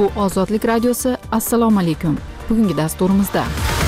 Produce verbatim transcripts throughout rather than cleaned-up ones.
Bu Ozodlik radiosi. Assalomu alaykum. Bugungi dasturimizda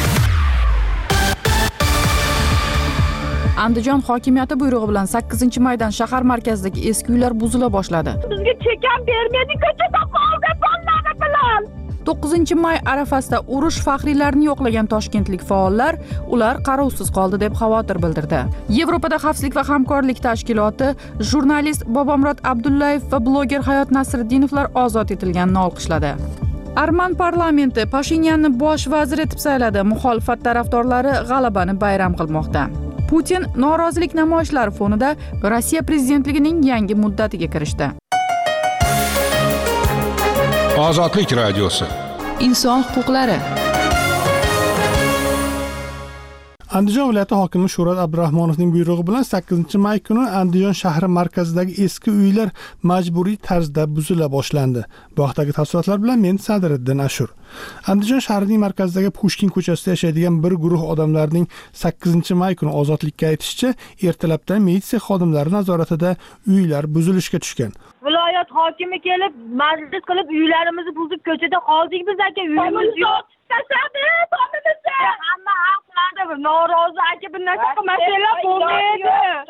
Andijon hokimiyati buyrug'i bilan sakkizinchi maydan shahar markazidagi eski uylar buzila boshladi. Bizga chekan bermadi, ko'chada qoldi bolalar bilan. to'qqizinchi may arafasida urush faxriylarini yo'qlagan toshkentlik faollar ular qarovsiz qoldi deb xavotir bildirdi. Yevropada xavfsizlik va hamkorlik tashkiloti jurnalist Bobomurod Abdullayev va bloger Hayot Nasriddinovlar ozod etilganini olqishladi. Arman parlamenti Pashinyanni bosh vazir etib sayladi. Muxolifat tarafdorlari g'alabani bayram qilmoqda. Putin norozilik namoyishlari fonida Rossiya prezidentligining yangi muddatiga kirishdi. Ozodlik radiosi. Inson huquqlari. Andijon viloyati hokimi Shuhrat Abdurahmonovning buyrug'i bilan sakkizinchi may kuni Andijon shahri markazidagi eski uylar majburiy tarzda buzila boshlandi. Bu haqdagi tafsilotlar bilan men Sadriddin Ashur. Andijon shahrining markazidagi Pushkin ko'chasida yashaydigan bir guruh odamlarning sakkizinchi may kuni ozodlikka aytishicha, ertalabdan militsiya xodimlari nazoratida uylar buzilishga tushgan. Viloyat hokimi kelib, majlis qilib, uylarimizni buzib ko'chada qoldik biz aka, uyimiz yo'q. Tasadi, tomimizda. Hamma haqlarda norozi aka, bu naqa masala bo'lmaydi.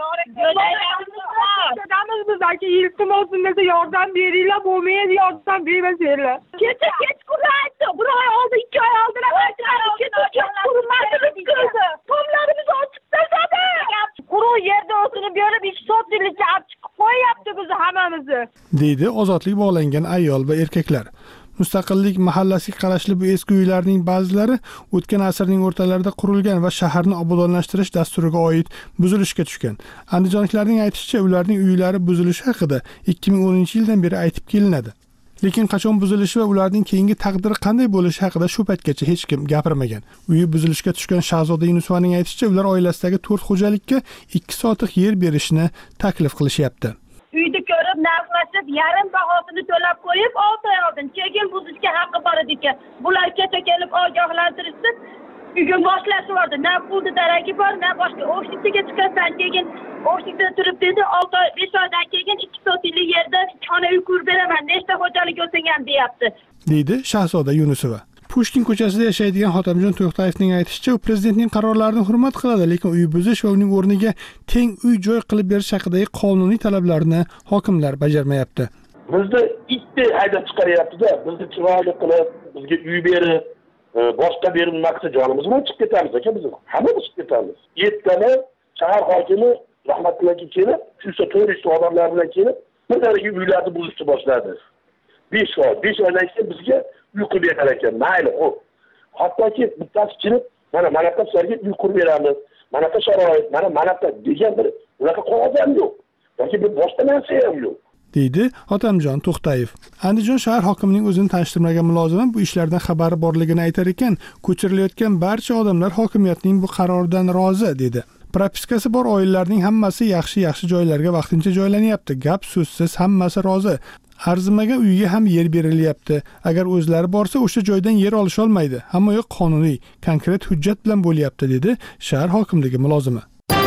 Dadamiz biz aka, iltimos sizlarga yordam beringlar, bo'lmaydi, yordam bermasanglar. Kecha kechqurun aytdi, bir oy oldin, ikki oy oldin aytdi. Kecha qurmadi biz. Tomlarimiz ochib tasadi. Quruq yerda o'tirib berib, ikki soatlikcha olib chiqib qo'yapti bizni hammamizni. deydi ozodlik bog'langan ayol va erkaklar. Mustaqillik mahallasiga qarashli bu eski uylarning ba'zilari o'tgan asrning o'rtalarida qurilgan va shaharni obodonlashtirish dasturiga oid buzilishga tushgan. Andijonliklarning aytishicha, ularning uylari buzilishi haqida ikki ming o'ninchi yildan beri aytib kelinadi. Lekin qachon buzilishi va ularning keyingi taqdiri qanday bo'lishi haqida shu paytgacha hech kim gapirmagan. Uyi buzilishga tushgan Shahzoda Yunusovaning aytishicha, ular oilasidagi to'rt xo'jalikka ikki sotiq yer berishni taklif qilishyapti. Uyni ko'rib, narxlashib, yarim bahosini to'lab qo'yib, olti oy oldin keyin buzishga haqqi bor ekan. Bular kecha kelib ogohlantirishdi. Bugun boshlashib, na pulni daragi bor, na boshqa. O'shlikka chiqasan, keyin o'shlikda turib dedi, olti oy, besh oydan keyin ikki sotiklik yerda xona uy qurib beraman. Nechta xo'jalik bo'lsang ham deyapti. deydi Shahzoda Yunusova. Pushkin ko'chasida yashaydigan Hotamjon To'xtayevning aytishicha, u prezidentning qarorlarini hurmat qiladi, lekin uy buzish va uning o'rniga teng uy-joy qilib berish haqidagi qonuniy talablarni hokimlar bajarmayapti. Bizni itni haydab chiqaryapti-da, bizni chiroyli qilib, bizga uy berib, boshqa berib maqsad jonimiz bilan chiqib ketamiz aka, biz hammamiz chiqib ketamiz. Ertami shahar hokimi rahmatliga kelib, shu to'rtta odamlar bilan kelib, birdaniga uylarni buzishni boshladi. besh oy, besh oydan keyin bizga uy qurib berar ekan. Mayli, xo'p. Hattoki bittasi kelib, mana manaqa sizlarga uy qurib beramiz. Manaqa sharoit, mana manaqa degan bir unaqa qog'oz ham yo'q. Yoki bir boshqa narsa ham yo'q. deydi Hotamjon To'xtayev. Andijon shahar hokimining o'zini tanishtirmagan mulozimam bu ishlardan xabari borligini aytar ekan, ko'chirilayotgan barcha odamlar hokimiyatning bu qaroridan rozi dedi. Propiskasi bor oilalarning hammasi yaxshi-yaxshi joylarga vaqtincha joylanyapti. Gap so'zsiz hammasi rozi. Arzimagan uyga ham yer berilyapti. Agar o'zlari borsa, o'sha joydan yer olish olmaydi. Hamma yoq qonuniy, konkret hujjat bilan bo'lyapti, dedi shahar hokimligi mulozimi.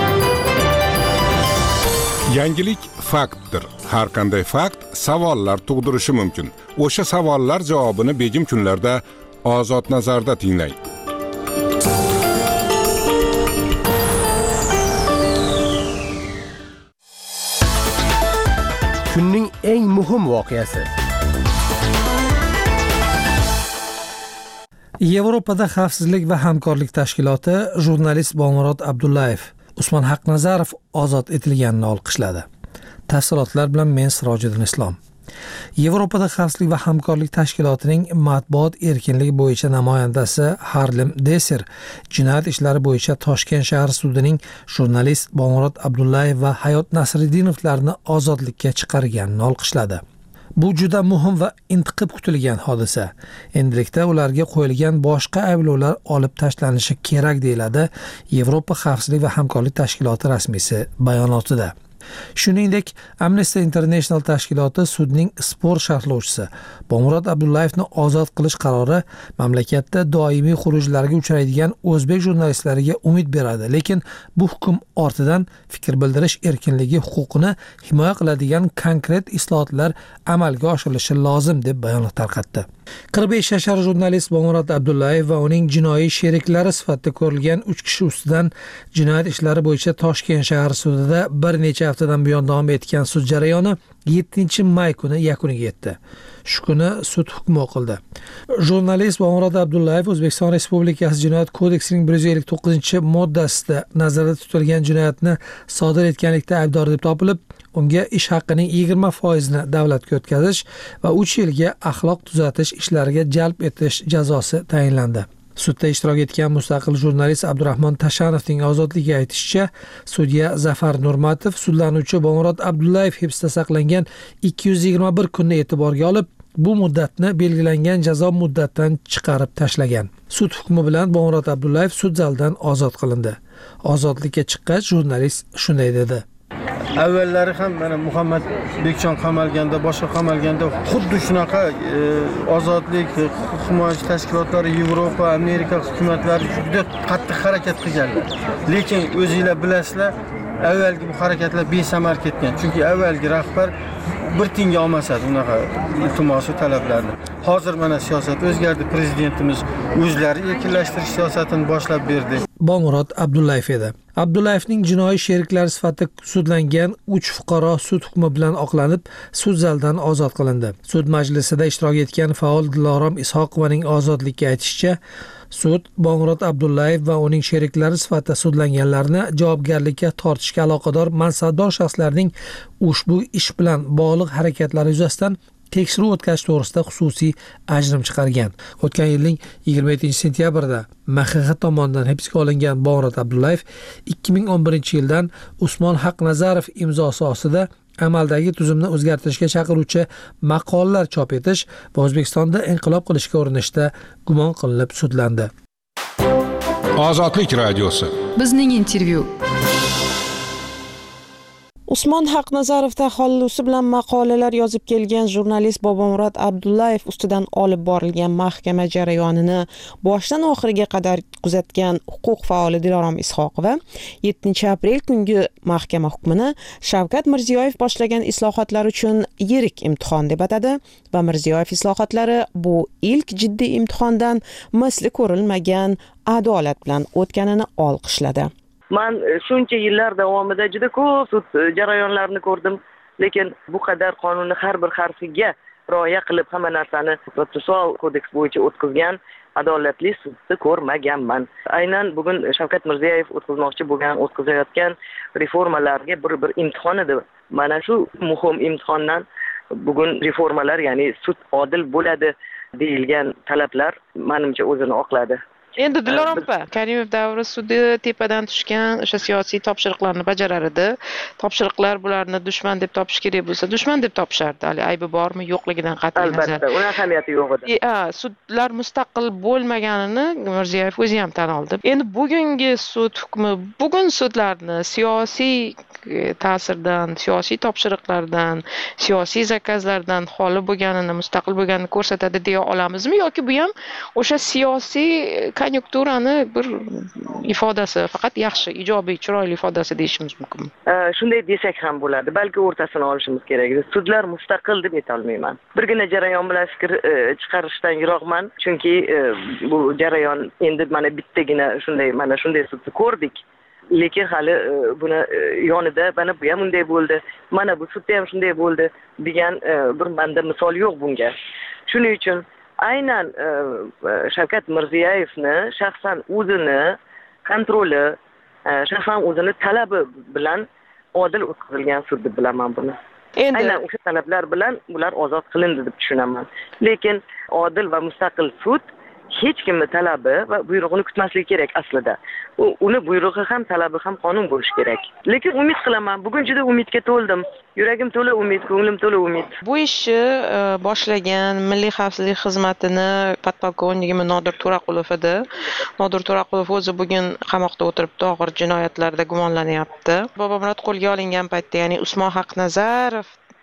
Yangilik faktdir. Har qanday fakt savollar tug'dirishi mumkin. O'sha savollar javobini begim kunlarda Ozod nazarda tinglang. Kunning eng muhim voqeasi. Yevropada xavfsizlik va hamkorlik tashkiloti jurnalist Bobomurod Abdullayev, Usmon Haqnazarov ozod etilganini olqishladi. Tafsilotlar bilan men Sirojiddin Islom. Yevropada xavfsizlik va hamkorlik tashkilotining matbuot erkinligi bo'yicha namoyandasi Harlem Deser jinoyat ishlari bo'yicha Toshkent shahar sudining jurnalist Bobomurod Abdullayev va Hayot Nasriddinovlarni ozodlikka chiqarganini olqishladi. Bu juda muhim va intiqib kutilgan hodisa. Endilikda ularga qo'yilgan boshqa ayblovlar olib tashlanishi kerak deyiladi Yevropa xavfsizlik va hamkorlik tashkiloti rasmiysi bayonotida. Shuningdek, Amnesty International tashkiloti sudning spor sharhlovchisi Bobomurod Abdullayevni ozod qilish qarori mamlakatda doimiy xurujlarga uchraydigan o'zbek jurnalistlariga umid beradi, lekin bu hukm ortidan fikr bildirish erkinligi huquqini himoya qiladigan konkret islohotlar amalga oshirilishi lozim deb bayonot tarqatdi. qirq besh yashar jurnalist Bomurod Abdullayev va uning jinoiy sheriklari sifatida ko'rilgan uch kishi ustidan jinoyat ishlari bo'yicha Toshkent shahar sudida bir necha haftadan buyon davom etgan sud jarayoni yettinchi may kuni yakuniga yetdi. Shu kuni sud hukmi o'qildi. Jurnalist Bomurod Abdullayev O'zbekiston Respublikasi Jinoyat kodeksining bir yuz ellik to'qqizinchi moddasida nazarda tutilgan jinoyatni sodir etganlikda aybdor deb topilib, unga ish haqining yigirma foizini davlatga o'tkazish va uch yilga axloq tuzatish ishlariga jalb etish jazosi tayinlandi. Sudda ishtirok etgan mustaqil jurnalist Abdurahmon Tashanovning ozodligiga aytishicha, sudya Zafar Nurmatov sudlanuvchi Bomurod Abdullayev hibsda saqlangan ikki yuz yigirma bir kunni e'tiborga olib, bu muddatni belgilangan jazo muddatidan chiqarib tashlagan. Sud hukmi bilan Bomurod Abdullayev sud zalidan ozod qilindi. Ozodlikka chiqqach, jurnalist shunday dedi: Avvallari ham mana Muhammad Bekjon qamalganda, boshqa qamalganda xuddi shunaqa e, ozodlik huquq himoyachi tashkilotlari, Yevropa, Amerika hukumatlari juda qattiq harakat qilganlar. Lekin o'zingizlar bilasizlar, avvalgi bu harakatlar besamar ketgan. Chunki avvalgi rahbar bir tinga olmasadi unaqa iltimosi talablarni. Hozir mana siyosat o'zgardi, prezidentimiz o'zlari erkinlashtirish siyosatini boshlab berdi. Bomurod Abdullayev edi. Abdullayevning jinoiy sheriklari sifatida sudlangan uch fuqaro sud hukmi bilan oqlanib, sud zalidan ozod qilindi. Sud majlisida ishtirok etgan faol Dilorom Ishoqovaning ozodlikka aytishicha, sud Bomurod Abdullayev va uning sheriklari sifatida sudlanganlarni javobgarlikka tortishga aloqador mansabdor shaxslarning ushbu ish bilan bog'liq harakatlari yuzasidan tekshiruv o'tkazish to'g'risida xususiy ajrim chiqargan. O'tgan yilning yigirma yettinchi sentyabrida M X X tomonidan hibsga olingan Bomurod Abdullayev ikki ming o'n birinchi yildan Usmon Haqnazarov imzosi ostida amaldagi tuzumni o'zgartirishga chaqiruvchi maqolalar chop etish va O'zbekistonda inqilob qilishga urinishda gumon qilinib sudlandi. Ozodlik radiosi. Bizning intervyu. Usmon Haqnazarov taxallusi bilan maqolalar yozib kelgan jurnalist Bomurod Abdullayev ustidan olib borilgan mahkama jarayonini boshdan oxiriga qadar kuzatgan huquq faoli Dilorom Ishoqova yettinchi aprel kungi mahkama hukmini Shavkat Mirziyoyev boshlagan islohotlar uchun yirik imtihon deb atadi va Mirziyoyev islohotlari bu ilk jiddiy imtihondan misli ko'rilmagan adolat bilan o'tganini olqishladi. Men shuncha yillar davomida juda ko'p sud jarayonlarini ko'rdim, lekin bu qadar qonunning har bir harfiga rioya qilib hamma narsani protsessual kodeks bo'yicha o'tkazgan adolatli sudni ko'rmaganman. Aynan bugun Shavkat Mirziyoyev o'tkazmoqchi bo'lgan, o'tkazayotgan reformalarga bir bir imtihon edi. Mana shu muhim imtihondan bugun reformalar, ya'ni sud odil bo'ladi deyilgan talablar menimcha o'zini oqladi. Endi Dilorom opa, Karimov davri sudi tepadan tushgan o'sha siyosiy topshiriqlarni bajarar edi. Topshiriqlar bularni dushman deb topish kerak bo'lsa, dushman deb topishardi. Hali aybi bormi, yo'qligidan qat'iy nazar. Albatta, uning ahamiyati yo'q edi. Ha, sudlar mustaqil bo'lmaganini Mirziyoyev o'zi ham tan oldi. Endi bugungi sud hukmi bugun sudlarni siyosiy ta'sirdan, siyosiy topshiriqlardan, siyosiy zakazlardan xoli bo'lganini, mustaqil bo'lganini ko'rsatadi deya olamizmi yoki bu ham o'sha siyosiy konjunkturani bir ifodasi, faqat yaxshi, ijobiy, chiroyli ifodasi deyishimiz mumkinmi? Shunday desak ham bo'ladi. Balki o'rtasini olishimiz kerak. Sudlar mustaqil deb ayta olmayman. Birgina jarayon bilan fikr chiqarishdan yiroqman, chunki bu jarayon endi mana bittagina shunday mana shunday sudni ko'rdik. Lekin hali buni yonida mana bu ham unday bo'ldi, mana bu sudda ham shunday bo'ldi degan bir menda misol yo'q bunga. Shuning uchun aynan Shavkat Mirziyoyevni shaxsan o'zini kontroli, shaxsan o'zini talabi bilan odil o'tkazilgan sud deb bilaman buni. Endi aynan o'sha talablar bilan ular ozod qilindi deb tushunaman. Lekin odil va mustaqil sud hech kimning talabi va buyrug'ini kutmasligi kerak aslida. Uni buyrug'i ham talabi ham qonun bo'lishi kerak. Lekin umid qilaman, bugun juda umidga to'ldim. Yuragim to'la umid, ko'nglim to'la umid. Bu ishni boshlagan Milliy xavfsizlik xizmatini podpolkovnigimi Nodir To'raqulov edi. Nodir To'raqulov o'zi bugun qamoqda o'tiribdi, og'ir jinoyatlarda gumonlanyapti. Bobomurod qo'lga olingan paytda, ya'ni Usmon Haqnazarov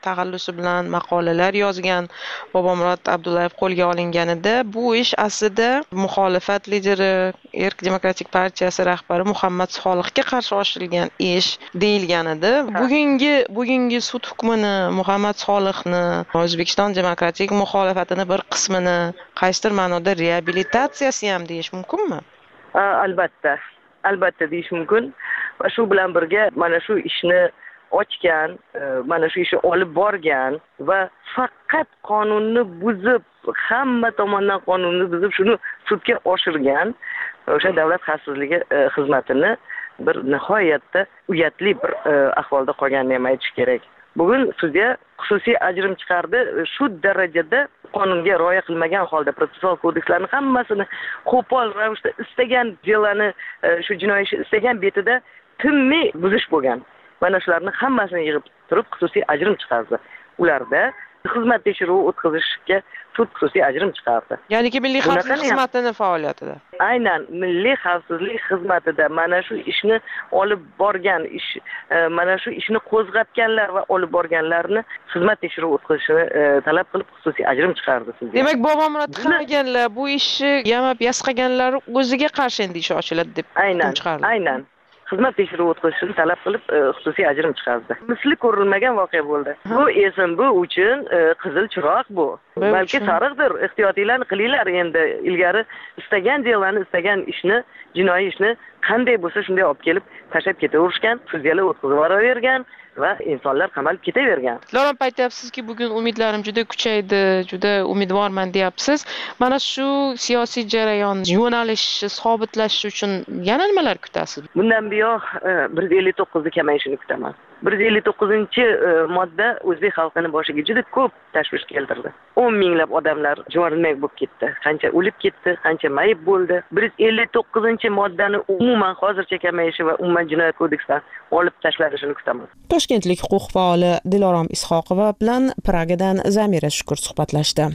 taxallusi bilan maqolalar yozgan Bobomurod Abdullayev qo'lga olinganida bu ish aslida muxolifat lideri Erk demokratik partiyasi rahbari Muhammad Solihga qarshi oshirilgan ish deyilgan edi. Bugungi bugungi sud hukmini Muhammad Solihni, O'zbekiston demokratik muxolifatini bir qismini qaysidir ma'noda reabilitatsiyasi ham deyish mumkinmi? Albatta, albatta deyish mumkin. Va shu bilan birga mana shu ishni ochgan, mana shu ishni olib borgan va faqat qonunni buzib, hamma tomonidan qonunni buzib shuni sudga oshirgan o'sha davlat xavfsizligi xizmatini bir nihoyatda uyatli bir ahvolda qolganini ham aytish kerak. Bugun sudya xususiy ajrim chiqardi. Shu darajada qonunga rioya qilmagan holda protsessual kodekslarning hammasini qo'pol ravishda istagan jilani, shu jinoiy ishni istagan betida tinmay buzish bo'lgan. Mana shularni hammasini yig'ib turib xususiy ajrim chiqardi. Ularda xizmat tekshiruvi o'tkazishga sud xususiy ajrim chiqardi. Ya'ni milliy xavfsizlik xizmatini faoliyatida. Aynan milliy xavfsizlik xizmatida mana shu ishni olib borgan ish, mana shu ishni qo'zg'atganlar va olib borganlarni xizmat tekshiruvi o'tkazishini talab qilib xususiy ajrim chiqardi. Demak, Bobomurod qilmaganlar, bu ishni yamab yasqaganlar o'ziga qarshi endi ish ochiladi deb chiqardi. Aynan. Xizmat tekshiruvi o'tkazishini talab qilib xususiy ajrim chiqardi. Misli ko'rilmagan voqea bo'ldi. Bu esim bu uchun qizil chiroq bu. Balki sariqdir. Ehtiyotinglarni qilinglar endi. Ilgari istagan delani, istagan ishni, jinoiy ishni qanday bo'lsa shunday olib kelib tashlab ketaverishgan, sudyalar o'tkazib yuboravergan va insonlar qamalib ketavergan. Lo'ram aytyapsizki, bugun umidlarim juda kuchaydi, juda umidvorman deyapsiz. Mana shu siyosiy jarayon yo'nalishi sobitlashishi uchun yana nimalar kutasiz? Bundan buyon bir yuz ellik to'qqiz kamayishini kutaman. bir yuz ellik to'qqizinchi modda o'zbek xalqini boshiga juda ko'p tashvish keltirdi. o'n minglab odamlar jonmay bo'lib ketdi. Qancha o'lib ketdi, qancha mayib bo'ldi. bir yuz ellik to'qqizinchi moddani umuman hozircha kamayishi va umuman jinoyat kodeksidan olib tashlanishini kutaman. Toshkentlik huquq faoli Dilorom Ishoqova bilan Pragadan Zamira Shukur suhbatlashdi.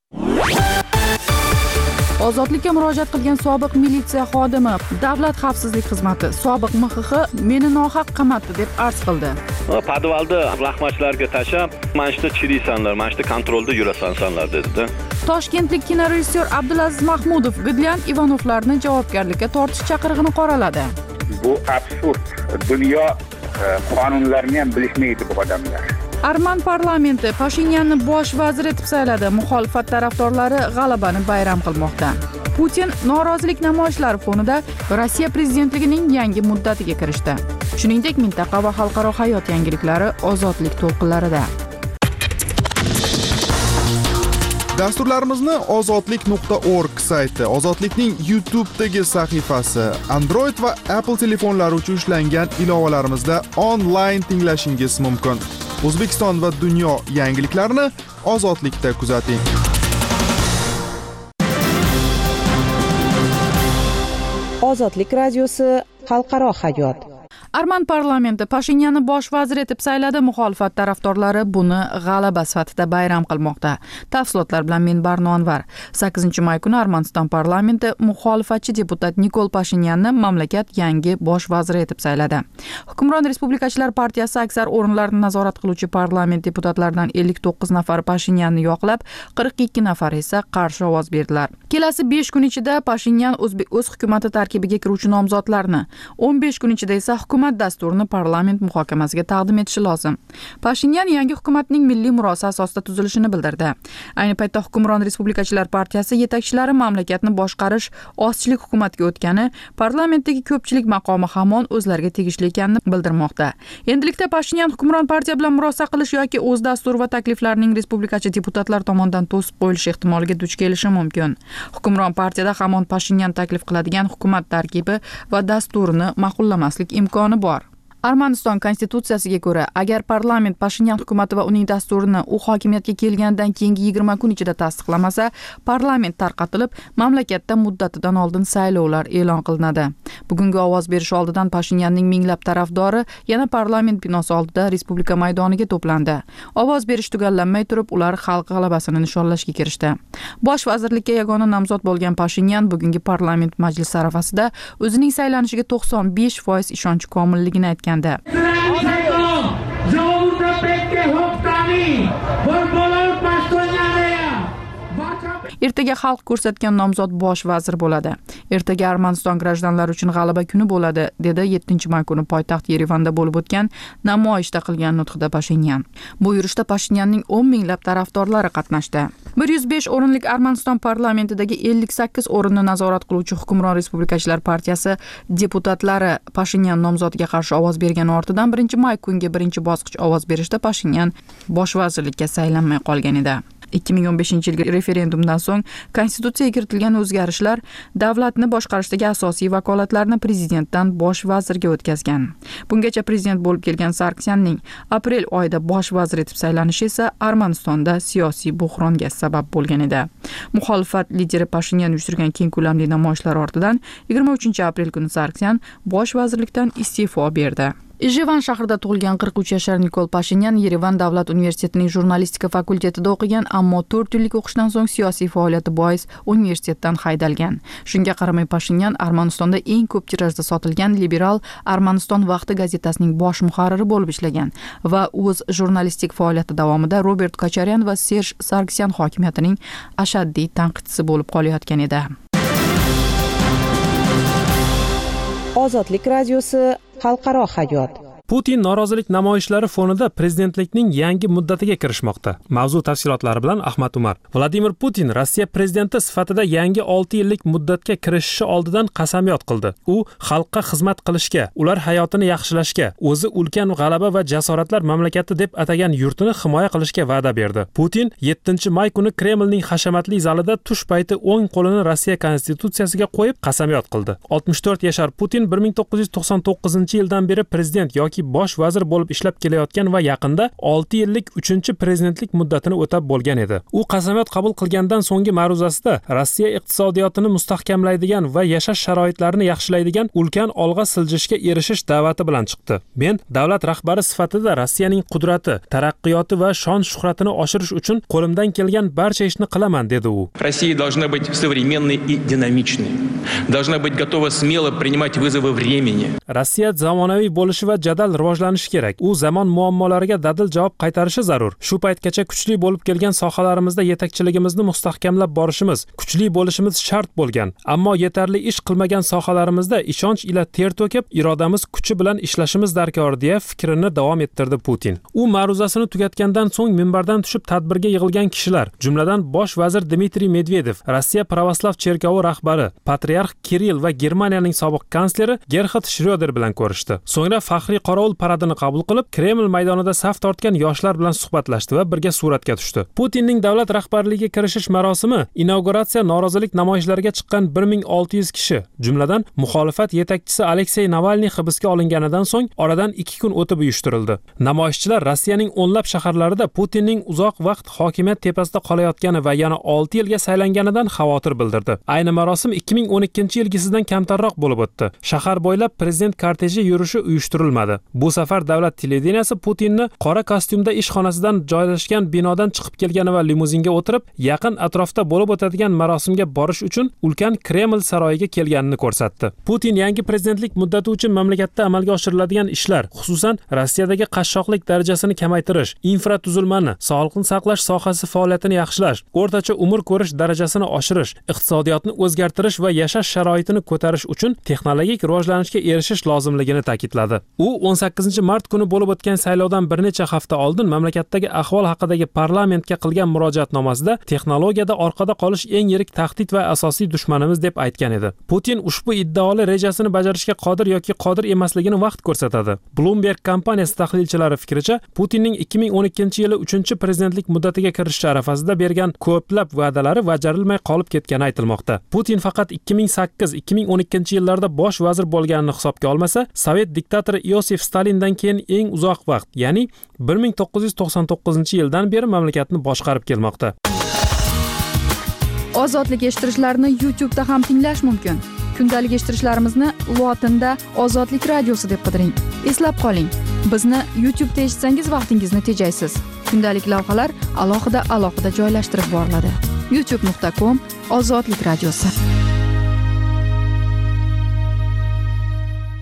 Ozodlikka murojaat qilgan sobiq militsiya xodimi Davlat xavfsizlik xizmati sobiq M X X meni nohaq qamatdi deb arz qildi. Podvalda rahmatchilarga tashab, "Mana shu chiriysanlar, mana shu kontrolda yurasanlar" dedi-da. Toshkentlik kinorejissyor Abdulaziz Mahmudov Gidlian Ivanovlarni javobgarlikka tortish chaqirig'ini qoraladi. Bu absurd. Dunyo qonunlarini ham bilishmaydi bu odamlar. Arman parlamenti Pashinyanni bosh vazir etib sayladi. Muxolifat tarafdorlari g'alabani bayram qilmoqda. Putin norozilik namoyishlari fonida Rossiya prezidentligining yangi muddatiga kirishdi. Shuningdek, mintaqa va xalqaro hayot yangiliklari ozodlik to'lqinlarida. Dasturlarimizni ozodlik nuqta org sayti, Ozodlikning YouTube'dagi sahifasi, Android va Apple telefonlari uchun ishlangan ilovalarimizda onlayn tinglashingiz mumkin. O'zbekiston va dunyo yangiliklarini Ozodlikda kuzating. Ozodlik radiosi xalqaro hayot. Arman parlamenti Pashinyanni bosh vazir etib sayladi. Muxolifat tarafdorlari buni g'alaba sifatida bayram qilmoqda. Tafsilotlar bilan men Barno Anvar. sakkizinchi may kuni Armaniston parlamenti muxolifatchi deputat Nikol Pashinyanni mamlakat yangi bosh vaziri etib sayladi. Hukmron Respublikachilar partiyasi aksar o'rinlarni nazorat qiluvchi parlament deputatlaridan ellik to'qqiz nafar Pashinyanni yoqlab, qirq ikki nafar esa qarshi ovoz berdilar. Kelasi besh kun ichida Pashinyan o'z hukumati tarkibiga kiruvchi nomzodlarni, o'n besh kun ichida esa hukumat dasturini parlament muhokamasiga taqdim etishi lozim. Pashinyan yangi hukumatning milliy murosa asosida tuzilishini bildirdi. Ayni paytda hukmron Respublikachilar partiyasi yetakchilari mamlakatni boshqarish ozchilik hukumatiga o'tgani, parlamentdagi ko'pchilik maqomi hamon o'zlariga tegishli ekanini bildirmoqda. Endilikda Pashinyan hukmron partiya bilan murosa qilish yoki o'z dasturi va takliflarining respublikachi deputatlar tomonidan to'sib qo'yilishi ehtimoliga duch kelishi mumkin. Hukmron partiyada hamon Pashinyan taklif qiladigan hukumat tarkibi va dasturini ma'qullamaslik imkoni bor. Armaniston konstitutsiyasiga ko'ra, agar parlament Pashinyan hukumati va uning dasturini u hokimiyatga kelgandan keyingi yigirma kun ichida tasdiqlamasa, parlament tarqatilib, mamlakatda muddatidan oldin saylovlar e'lon qilinadi. Bugungi ovoz berish oldidan Pashinyanning minglab tarafdori yana parlament binosi oldida Respublika maydoniga to'plandi. Ovoz berish tugallanmay turib, ular xalq g'alabasini nishonlashga kirishdi. Bosh vazirlikka yagona nomzod bo'lgan Pashinyan bugungi parlament majlisi arafasida o'zining saylanishiga to'qson besh foiz ishonch komilligini aytgan. Ertaga xalq ko'rsatgan nomzod bosh vazir bo'ladi. Ertaga Armaniston grajdanlari uchun g'alaba kuni bo'ladi, dedi yettinchi may kuni poytaxt Yerevanda bo'lib o'tgan namoyishda qilgan nutqida Pashinyan. Bu yurishda Pashinyanning o'n minglab tarafdorlari qatnashdi. bir yuz besh o'rinlik Armaniston parlamentidagi ellik sakkiz o'rinni nazorat qiluvchi Hukmron Respublikachilar partiyasi deputatlari Pashinyan nomzodiga qarshi ovoz bergani ortidan birinchi may kungi birinchi bosqich ovoz berishda Pashinyan bosh vazirlikka saylanmay qolgan edi. ikki ming o'n beshinchi yilgi referendumdan so'ng konstitutsiyaga kiritilgan o'zgarishlar davlatni boshqarishdagi asosiy vakolatlarni prezidentdan bosh vazirga o'tkazgan. Bungacha prezident bo'lib kelgan Sargsyanning aprel oyida bosh vazir etib saylanishi esa Armanistonda siyosiy buhronga sabab bo'lgan edi. Muxolifat lideri Pashinyan uyushtirgan keng ko'lamli namoyishlar ortidan yigirma uchinchi aprel kuni Sargsyan bosh vazirlikdan iste'fo berdi. Ijevan shahrida tug'ilgan qirq uch yashar Nikol Pashinyan Yerevan davlat universitetining jurnalistika fakultetida o'qigan, ammo to'rt yillik o'qishdan so'ng siyosiy faoliyati bois universitetdan haydalgan. Shunga qaramay Pashinyan Armanistonda eng ko'p tirajda sotilgan Liberal Armaniston vaqti gazetasining bosh muharriri bo'lib ishlagan va o'z jurnalistik faoliyati davomida Robert Kocharyan va Serj Sargsyan hokimiyatining ashaddiy tanqidchisi bo'lib qolayotgan edi. Ozodlik radiosi xalqaro hayot. Putin norozilik namoyishlari fonida prezidentlikning yangi muddatiga kirishmoqda. Mavzu tafsilotlari bilan Ahmad Umar. Vladimir Putin Rossiya prezidenti sifatida yangi olti yillik muddatga kirishishi oldidan qasamyod qildi. U xalqqa xizmat qilishga, ular hayotini yaxshilashga, o'zi ulkan g'alaba va jasoratlar mamlakati deb atagan yurtini himoya qilishga va'da berdi. Putin yettinchi may kuni Kremlning hashamatli zalida tush payti o'ng qo'lini Rossiya konstitutsiyasiga qo'yib qasamyod qildi. oltmish to'rt yashar Putin bir ming to'qqiz yuz to'qson to'qqizinchi yildan beri prezident yoki bosh vazir bo'lib ishlab kelayotgan va yaqinda olti yillik uchinchi prezidentlik muddatini o'tab bo'lgan edi. U qasamyod qabul qilgandan so'nggi ma'ruzasida Rossiya iqtisodiyotini mustahkamlaydigan va yashash sharoitlarini yaxshilaydigan ulkan olg'a siljishga erishish da'vati bilan chiqdi. Men davlat rahbari sifatida Rossiyaning qudrati, taraqqiyoti va shon-shuhratini oshirish uchun qo'limdan kelgan barcha ishni qilaman, dedi u. Rossiya должна быть современной и динамичной. Должна быть готова смело принимать вызовы времени. Rossiya zamonaviy bo'lishi va jadal rivojlanishi kerak. U zamon muammolariga dadil javob qaytarishi zarur. Shu paytgacha kuchli bo'lib kelgan sohalarimizda yetakchiligimizni mustahkamlab borishimiz, kuchli bo'lishimiz shart bo'lgan. Ammo yetarli ish qilmagan sohalarimizda ishonch ila ter to'kib, irodamiz kuchi bilan ishlashimiz darkor, deya fikrini davom ettirdi Putin. U ma'ruzasini tugatgandan so'ng minbardan tushib tadbirga yig'ilgan kishilar, jumladan bosh vazir Dmitriy Medvedev, Rossiya Pravoslav cherkovi rahbari, patriarx Kirill va Germaniyaning sobiq kansleri Gerhard Schröder bilan ko'rishdi. So'ngra faxriy qorovul paradini qabul qilib, Kreml maydonida saf tortgan yoshlar bilan suhbatlashdi va birga suratga tushdi. Putinning davlat rahbarligiga kirishish marosimi inauguratsiya norozilik namoyishlariga chiqqan bir ming olti yuz kishi, jumladan muxolifat yetakchisi Aleksey Navalniy hibsga olinganidan so'ng oradan ikki kun o'tib uyushtirildi. Namoyishchilar Rossiyaning o'nlab shaharlarida Putinning uzoq vaqt hokimiyat tepasida qolayotgani va yana olti yilga saylanganidan xavotir bildirdi. Ayni marosim ikki ming o'n ikkinchi yilgisidan kamtarroq bo'lib o'tdi. Shahar bo'ylab prezident korteji yurishi uyushtirilmadi. Bu safar davlat televideniyasi Putinni qora kostyumda ishxonasidan joylashgan binodan chiqib kelgani va limuzinga o'tirib, yaqin atrofda bo'lib o'tadigan marosimga borish uchun ulkan Kreml saroyiga kelganini ko'rsatdi. Putin yangi prezidentlik muddati uchun mamlakatda amalga oshiriladigan ishlar, xususan Rossiyadagi qashshoqlik darajasini kamaytirish, infratuzilmani, sog'liqni saqlash sohasi faoliyatini yaxshilash, o'rtacha umr ko'rish darajasini oshirish, iqtisodiyotni o'zgartirish va yashash sharoitini ko'tarish uchun texnologik rivojlanishga erishish lozimligini ta'kidladi. U o'n sakkizinchi mart kuni bo'lib o'tgan saylovdan bir necha hafta oldin mamlakatdagi ahvol haqidagi parlamentga qilgan murojaatnomasida texnologiyada orqada qolish eng yirik tahdid va asosiy dushmanimiz deb aytgan edi. Putin ushbu iddaoli rejasini bajarishga qodir yoki qodir emasligini vaqt ko'rsatadi. Bloomberg kompaniyasi tahlilchilari fikricha, Putinning ikki ming o'n ikkinchi yili uchinchi prezidentlik muddatiga kirishish arafasida bergan ko'plab va'dalari bajarilmay qolib ketgani aytilmoqda. Putin faqat ikki ming sakkiz ikki ming o'n ikkinchi yillarda bosh vazir bo'lganini hisobga olmasa, Sovet diktatori Iosif Stalindan keyin eng uzoq vaqt, ya'ni bir ming to'qqiz yuz to'qson to'qqizinchi yildan beri mamlakatni boshqarib kelmoqda. Ozodlik eshittirishlarni YouTube da ham tinglash mumkin. Kundalik eshittirishlarimizni lotinda Ozodlik radiosi deb qidiring. Eslab qoling, bizni YouTube da eshitsangiz vaqtingizni tejaysiz. Kundalik lavhalar alohida alohida joylashtirib boriladi. youtube nuqta com Ozodlik radiosi.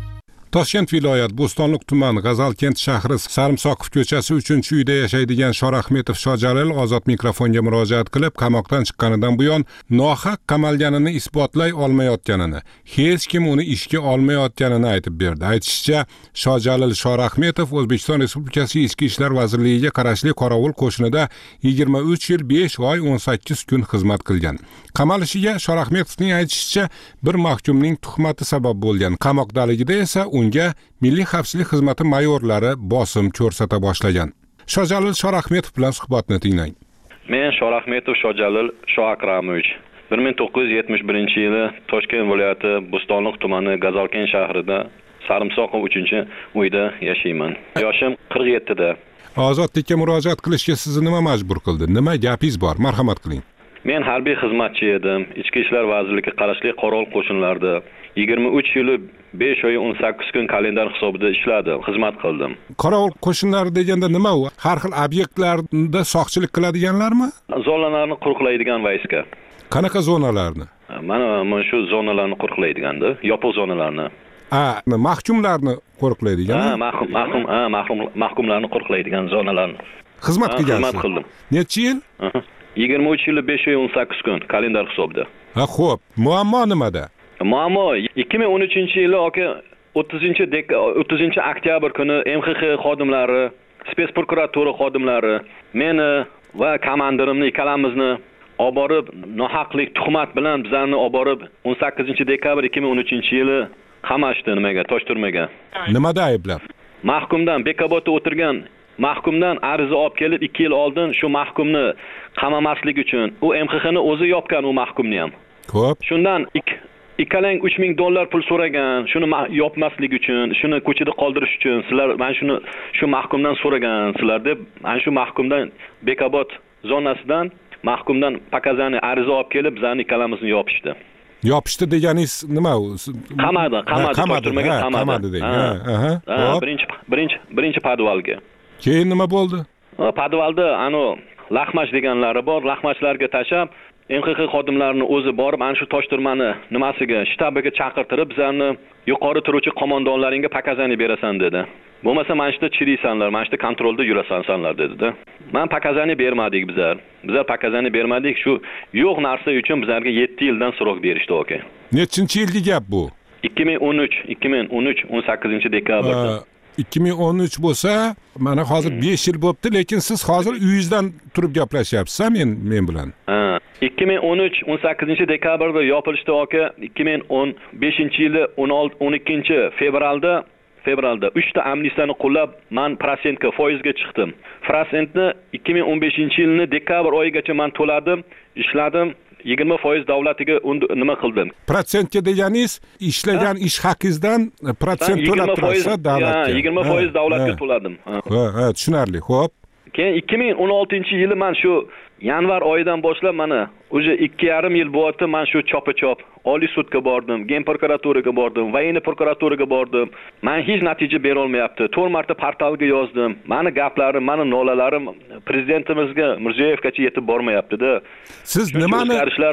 Toshkent viloyat Bo'stonliq tumani G'azalkent shahri Sarimsoqov ko'chasi uchinchi uyda yashaydigan Shorahmetov Shojalil ozod mikrofonga murojaat qilib, qamoqdan chiqqanidan buyon nohaq qamalganini isbotlay olmayotganini, hech kim uni ishga olmayotganini aytib berdi. Aytishicha, Shojalil Shorahmetov O'zbekiston Respublikasi Ichki ishlar vazirligiga qarashli Qorovul qo'shinida yigirma uch yil besh oy o'n sakkiz kun xizmat qilgan. Qamalishiga Shorahmetovning aytishicha, bir mahkumning tuhmati sabab bo'lgan. Qamoqdaligida esa unga Milliy xavfsizlik xizmati mayorlari bosim ko'rsata boshlagan. Shojalil Shorahmetov bilan suhbatni tinglang. Men Shorahmetov Shojalil Shoakramovich bir ming to'qqiz yuz yetmish birinchi yili Toshkent viloyati Bo'stonliq tumani G'azalkent shahrida Sarimsoqov uchinchi uyda yashayman. Yoshim qirq yettida. Ozodlikka murojaat qilishga sizni nima majbur qildi? Nima gapingiz bor? Marhamat qiling. Men harbiy xizmatchi edim. Ichki ishlar vazirligiga qarashli Qorovul qo'shinlarida yigirma uch yil besh oy o'n sakkiz kun kalendar hisobida ishladim, xizmat qildim. Qorovul qo'shinlari deganda nima u? Har xil obyektlarda soqchilik qiladiganlarmi? Zonalarni qo'riqlaydigan vayska. Qanaqa zonalarni? Mana mana shu zonalarni qo'riqlaydiganda, yopiq zonalarni. Ha, mahkumlarni qo'riqlaydigan. Ha, mahkum, mahkum, ha, mahkum, mahkumlarni qo'riqlaydigan zonalarni. Xizmat qilgansiz. Xizmat qildim. Necha yil? yigirma uch yil besh oy o'n sakkiz kun kalendar hisobida. Ha, xo'p. Muammo nimada? Muammo ikki ming o'n uchinchi yili aka o'ttizinchi o'ttizinchi oktyabr kuni M X X xodimlari, spets prokuratura xodimlari meni va komandirimni ikkalamizni olib borib, nohaqlik tuhmat bilan bizlarni olib borib o'n sakkizinchi dekabr ikki ming o'n uchinchi yili qamashdi nimaga, tosh turmaga. Nimada ayblab? Mahkumdan Bekobodda o'tirgan mahkumdan ariza olib kelib ikki yil oldin shu mahkumni qamamaslik uchun u M X X'ni o'zi yopgan u mahkumni ham. Xo'p. Shundan ikkalang uch ming dollar pul so'ragan, shuni yopmaslik uchun, shuni ko'chada qoldirish uchun sizlar men shuni shu mahkumdan so'ragansizlar deb, mana shu mahkumdan Bekobod zonasidan mahkumdan pakazani ariza olib kelib bizlarni ikkalamizni yopishdi. Yopishdi deganingiz nima u? Qamadi, qamadi, toshturmaga qamadi. Qamadi degan. Ha, ha. Birinchi birinchi birinchi podvalga. Keyin nima bo'ldi? Podvalda ano laxmash deganlari bor, laxmashlarga tashab M X X xodimlarini o'zi borib ana shu toshturmani nimasiga, shtabiga chaqirtirib bizlarni yuqori turuvchi qo'mondonlaringga pakazani berasan dedi. Bo'lmasa mana shunda chiriysanlar, mana shunda kontrolda yurasanlar dedi-da. Men pakazani bermadik bizlar. Bizlar pakazani bermadik, shu yo'q narsa uchun bizlarga yetti yildan so'roq berishdi aka. Nechinchi yilgi gap bu? ikki ming o'n uch, ikki ming o'n uch o'n sakkizinchi dekabrda. ikki ming o'n uch bo'lsa, mana hozir besh yil bo'libdi, lekin siz hozir uyingizdan turib gaplashyapsiz, men men bilan. Ha, ikki ming o'n uch o'n sakkizinchi dekabrda yopilishdi aka. ikki ming o'n beshinchi yili o'n ikkinchi fevralda fevralda uchta amnistiyani qo'llab men prosentga, foizga chiqdim. Prosentni ikki ming o'n beshinchi yilni dekabr oyigacha men to'ladim, ishladim. yigirma foiz davlatiga nima qildim? Protsentga deganingiz ishlagan ish haqingizdan protsent to'lab turasiz davlatga. yigirma foiz davlatga to'ladim. Ha, ha, tushunarli. Xo'p. Keyin ikki ming o'n oltinchi yili men shu yanvar oyidan boshlab mana o'sha ikki yarim yil bo'yida men shu chopa-chop Oliy sudga bordim, Gen prokuraturaga bordim, Voyinniy prokuraturaga bordim. Men hech natija bera olmayapti. to'rt marta portalga yozdim. Meni gaplarim, meni nolalarim prezidentimizga Mirziyoyevgacha yetib bormayapti-da. Siz nimani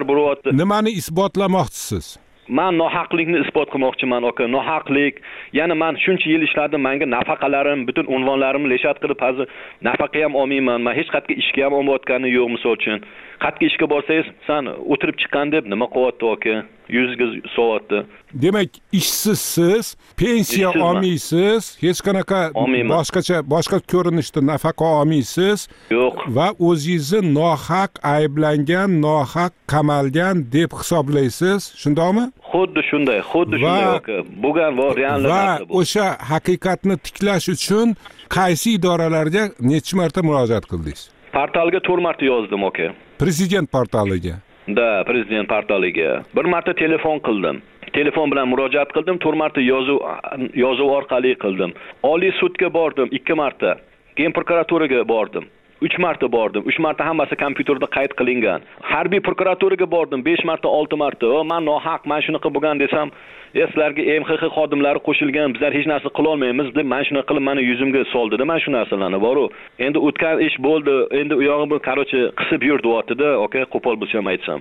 nimani isbotlamoqchisiz? Men nohaqlikni isbot qilmoqchiman aka, nohaqlik. Ya'ni men shuncha yil ishladim, menga nafaqalarim, butun unvonlarimni leshat qilib hozir nafaqa ham olmayman. Men hech qayerga ishga ham olmayotganim yo'q misol uchun. Qayerga ishga borsangiz, sen o'tirib chiqqan deb nima qilyapti aka? Yuzga so'ratdi. Demak, ishsizsiz, pensiya olmaysiz, hech qanaqa boshqacha boshqa ko'rinishda nafaqa olmaysiz. Yo'q. Va o'zingizni nohaq ayblangan, nohaq qamalgan deb hisoblaysiz, shundaymi? Xuddi shunday, xuddi shunday aka. Bo'lgan va reallik va o'sha haqiqatni tiklash uchun qaysi idoralarga necha marta murojaat qildingiz? Portalga to'rt marta yozdim aka. Prezident portaliga. Da, prezident portaliga. Bir marta telefon qildim. Telefon bilan murojaat qildim, to'rt marta yozuv yozuv orqali qildim. Oliy sudga bordim ikki marta. Gen prokuraturaga bordim. uch marta bordim. uch marta hammasi kompyuterda qayd qilingan. Harbiy prokuraturaga bordim besh marta, olti marta. O, men nohaq, men shunaqa bo'lgan desam, sizlarga M X X xodimlari qo'shilgan, bizlar hech narsa qila olmaymiz deb men shuna qilib meni yuzimga soldi-da. Men shu narsalarni boru. Endi o'tgan ish bo'ldi. Endi u yog'i qarochi qisib yurdi-da, aka, qo'pol bo'lsam aytsam.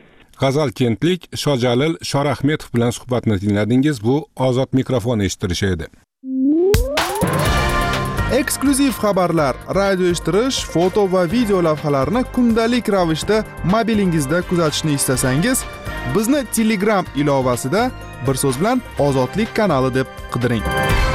G'azalkentlik Shojalil Shorahmetov bilan suhbatni tingladingiz. Bu ozod mikrofon eshittirishi edi. eksklyuziv xabarlar, radio eshittirish, foto va video lavhalarni kundalik ravishda mobilingizda kuzatishni istasangiz, bizni Telegram ilovasida bir so'z bilan Ozodlik kanali deb qidiring.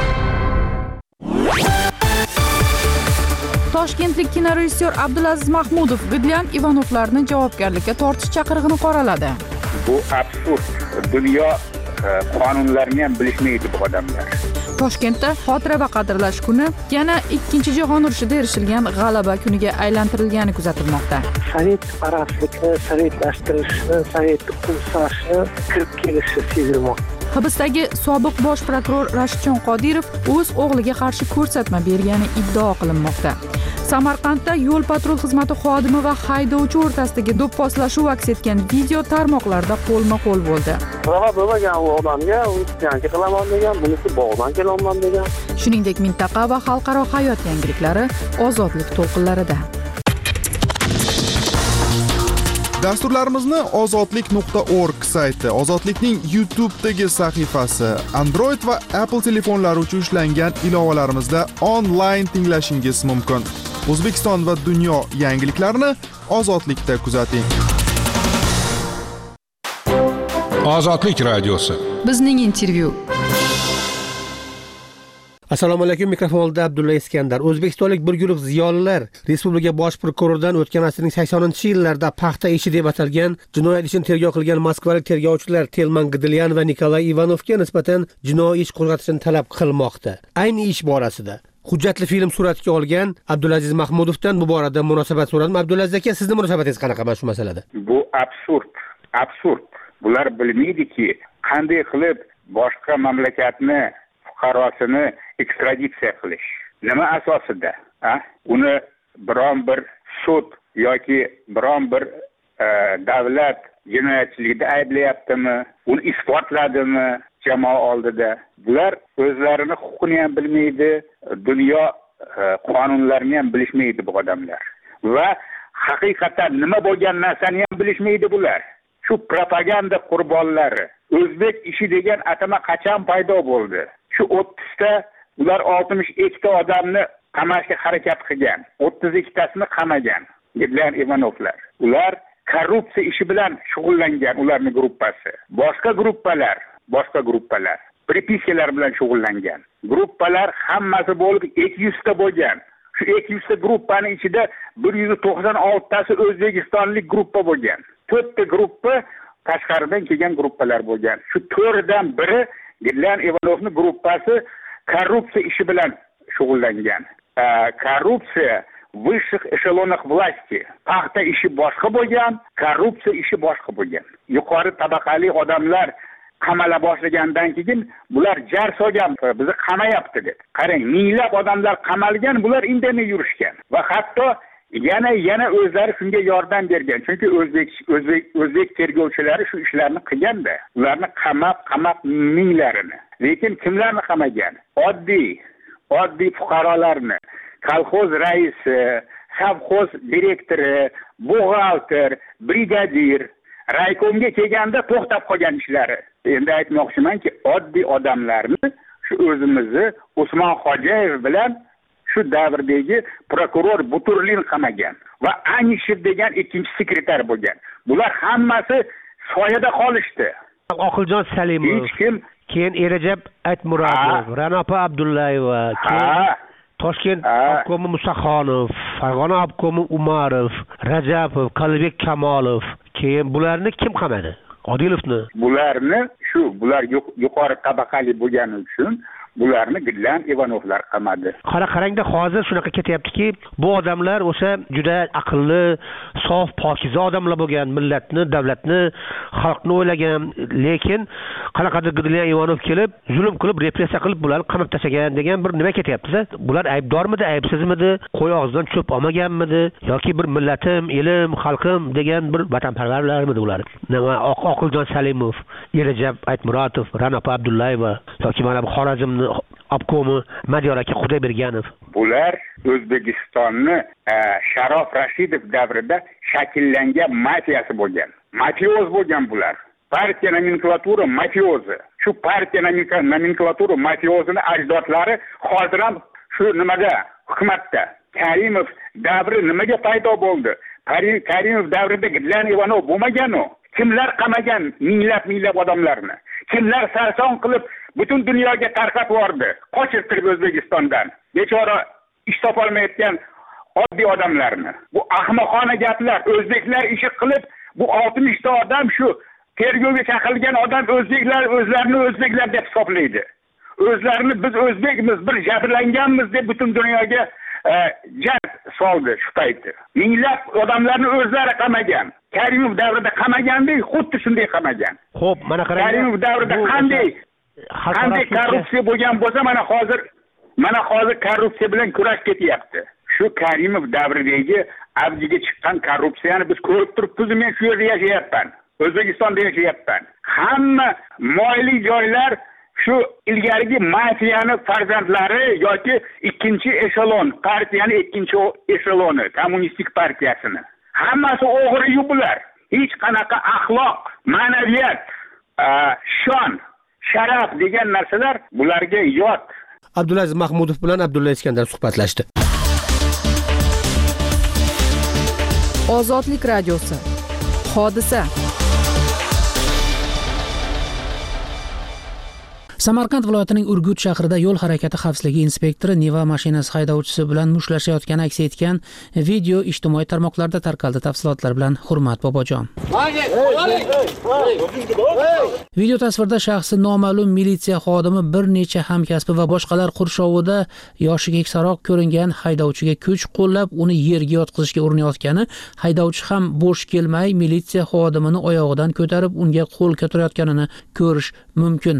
Toshkentlik kinorejissyor Abdulaziz Mahmudov Gidlian Ivanovlarni javobgarlikka tortish chaqirig'ini qoraladi. Bu absurd. Dunyo qonunlarini ham bilishmaydi bu odamlar. Toshkentda xotira va qadrlash kuni yana ikkinchi jahon urushida erishilgan g'alaba kuniga aylantirilgani kuzatilmoqda. Sovet arablikni, sovetlashtirishni, sovetni quvsashni kirib kelishi sezilmoqda. Hibsdagi sobiq bosh prokuror Rashidjon Qodirov o'z o'g'liga qarshi ko'rsatma bergani iddao qilinmoqda. Samarqandda yo'l patrul xizmati xodimi va haydovchi o'rtasidagi do'pposlashuv aks etgan video tarmoqlarda qo'lma-qo'l bo'ldi. Prava bo'lmagan u odamga, u yangi qilaman degan, bunisi bog'dan kelolman degan. Shuningdek, mintaqa va xalqaro hayot yangiliklari Ozodlik to'lqinlarida. Dasturlarimizni ozodlik nuqta org sayti, Ozodlikning YouTube'dagi sahifasi, Android va Apple telefonlari uchun ishlangan ilovalarimizda onlayn tinglashingiz mumkin. O'zbekiston va dunyo yangiliklarini Ozodlikda kuzating. Ozodlik radiosi. Bizning intervyu. Assalomu alaykum, mikrofonda Abdulla Iskandar. O'zbekistonlik bir guruh ziyolilar Respublika bosh prokuroridan o'tgan asrning saksoninchi yillarida paxta ishi deb atalgan jinoyat ishini tergov qilgan moskvalik tergovchilar Telman Gidlian va Nikolay Ivanovga nisbatan jinoiy ish qo'zg'atishni talab qilmoqda. Ayni ish borasida hujjatli film suratga olgan Abdulaziz Mahmudovdan bu borada munosabat so'radim. Abdulaziz aka, sizning munosabatingiz qanaqa mana shu masalada? Bu absurd, absurd. Bular bilmaydiki, qanday qilib boshqa mamlakatni fuqarosini ekstraditsiya qilish. Nima asosida? Ha? Uni biron bir sud yoki biron bir e, davlat jinoyatchilikda ayblayaptimi? Uni isbotladimi jamoa oldida? Bular o'zlarini huquqini ham bilmaydi, dunyo e, qonunlarini ham bilishmaydi bu odamlar. Va haqiqatan nima bo'lgan narsani ham bilishmaydi bular. Shu propaganda qurbonlari. O'zbek ishi degan atama qachon paydo bo'ldi? Shu o'ttizta, ular oltmish ikkita odamni qamashga harakat qilgan. o'ttiz ikkitasini qamagan. Gidlian Ivanovlar. Ular korrupsiya ishi bilan shug'ullangan, ularning gruppasi. Boshqa gruppalar, boshqa gruppalar pripiskalar bilan shug'ullangan. Gruppalar hammasi bo'lib ikki yuz ta bo'lgan. Shu ikki yuz ta gruppaning ichida bir yuz to'qson oltitasi o'zbekistonlik gruppa bo'lgan. to'rtta gruppa tashqaridan kelgan gruppalar bo'lgan. Shu to'rtdan biri Gidlian Ivanovning gruppasi korrupsiya ishi bilan shug'ullangan. Korrupsiya vысших эшелонах власти. Paxta ishi boshqa bo'lgan, korrupsiya ishi boshqa bo'lgan. Yuqori tabaqali odamlar qamala boshlagandan keyin bular jar solgan, bizni qamayapti deb. Qarang, minglab odamlar qamalgan, bular indamay yurishgan va hatto yana yana o'zlari shunga yordam bergan. Chunki o'zbek o'zbek o'zbek tergovchilari shu ishlarni qilganda, ularni qamab, qamab minglarini. Lekin kimlarni qamagan? Oddiy, oddiy fuqarolarni, kolxoz raisi, savxoz direktori, buxgalter, brigadir, raykomga kelganda to'xtab qolgan ishlari. Endi aytmoqchimanki, oddiy odamlarni shu o'zimizni Usmon Xo'jayev bilan shu davrdagi prokuror Buturlin qamagan va Anishev degan ikkinchi sekretar bo'lgan. Bular hammasi soyada qolishdi. Oqiljon Salimov, hech kim, keyin Erajab Aytmurodov, Ranopa Abdullayeva, keyin Toshkent obkomi Musaxonov, Farg'ona obkomi Umarov, Rajabov, Qalbek Kamolov, keyin bularni kim qamadi? Odilovni. Bularni shu bular yuqori tabaqali bo'lgani uchun bularni Gidlian Ivanovlar qamadi. Qara qarangda hozir shunaqa ketyaptiki, bu odamlar o'sha juda aqlli, sof, pokiza odamlar bo'lgan, millatni, davlatni, xalqni o'ylagan, lekin qanaqadir Gidlian Ivanov kelib, zulm qilib, repressiya qilib bularni qamab tashlagan degan bir nima ketyapti. Bular aybdormidi, aybsizmidi, qo'y og'zidan cho'p olmaganmidi yoki bir millatim, elim, xalqim degan bir vatanparvarlarmidi ular? Nima Oqiljon Salimov, Erajab Aytmurodov, Ranopa Abdullayeva yoki mana bu Xorazmni obkomi Madiyor aka Xudoyberganov. Bular O'zbekistonni Sharof Rashidov davrida shakllangan mafiyasi bo'lgan. Mafioz bo'lgan bular. Partiya nomenklatura mafiozi. Shu partiya nomenklatura mafiozini ajdodlari hozir ham shu nimada hukumatda Karimov davri nimaga paydo bo'ldi? Karimov davrida Gidlan Ivanov bo'lmagan-u. Kimlar qamagan minglab minglab odamlarni? Kimlar sarson qilib butun dunyoga tarqatib yubordi? Qochirtirib O'zbekistondan. Bechora ish topolmayotgan oddiy odamlarni. Bu ahmoqona gaplar. O'zbeklar ishi qilib bu oltmish ta odam shu tergovga chaqirilgan odam o'zbeklar o'zlarini o'zbeklar deb hisoblaydi. O'zlarini biz o'zbekmiz, bir jabrlanganmiz deb butun dunyoga jar soldi shu paytda. Minglab odamlarni o'zlari qamagan. Karimov davrida qamagandek, xuddi shunday qamagan. Xo'p, mana qarang. Karimov davrida qanday qanday korrupsiya bo'lgan bo'lsa, mana hozir mana hozir korrupsiya bilan kurash ketyapti. Shu Karimov davridagi avjiga chiqqan korrupsiyani biz ko'rib turibmiz. Men shu yerda yashayapman. O'zbekistonda yashayapman. Hamma moliy joylar shu ilgarigi mafiyani farzandlari yoki ikkinchi eshelon partiyani ikkinchi esheloni kommunistik partiyasini. Hammasi o'g'ri bular. Hech qanaqa axloq, ma'naviyat, shon, sharaf degan narsalar bularga yot. Abdulaziz Mahmudov bilan Abdulla Iskandar suhbatlashdi. Ozodlik radiosi. Hodisa. Samarqand viloyatining Urgut shahrida yo'l harakati xavfsizligi inspektori Niva mashinasi haydovchisi bilan mushtlashayotgani aks etgan video ijtimoiy tarmoqlarda tarqaldi. Tafsilotlar bilan Hurmat Bobojon. Video tasvirda shaxsi noma'lum militsiya xodimi bir necha hamkasbi va boshqalar qurshovida yoshi keksaroq ko'ringan haydovchiga kuch qo'llab uni yerga yotqizishga urinayotgani, haydovchi ham bo'sh kelmay militsiya xodimini oyog'idan ko'tarib unga qo'l ko'tarayotganini ko'rish mumkin.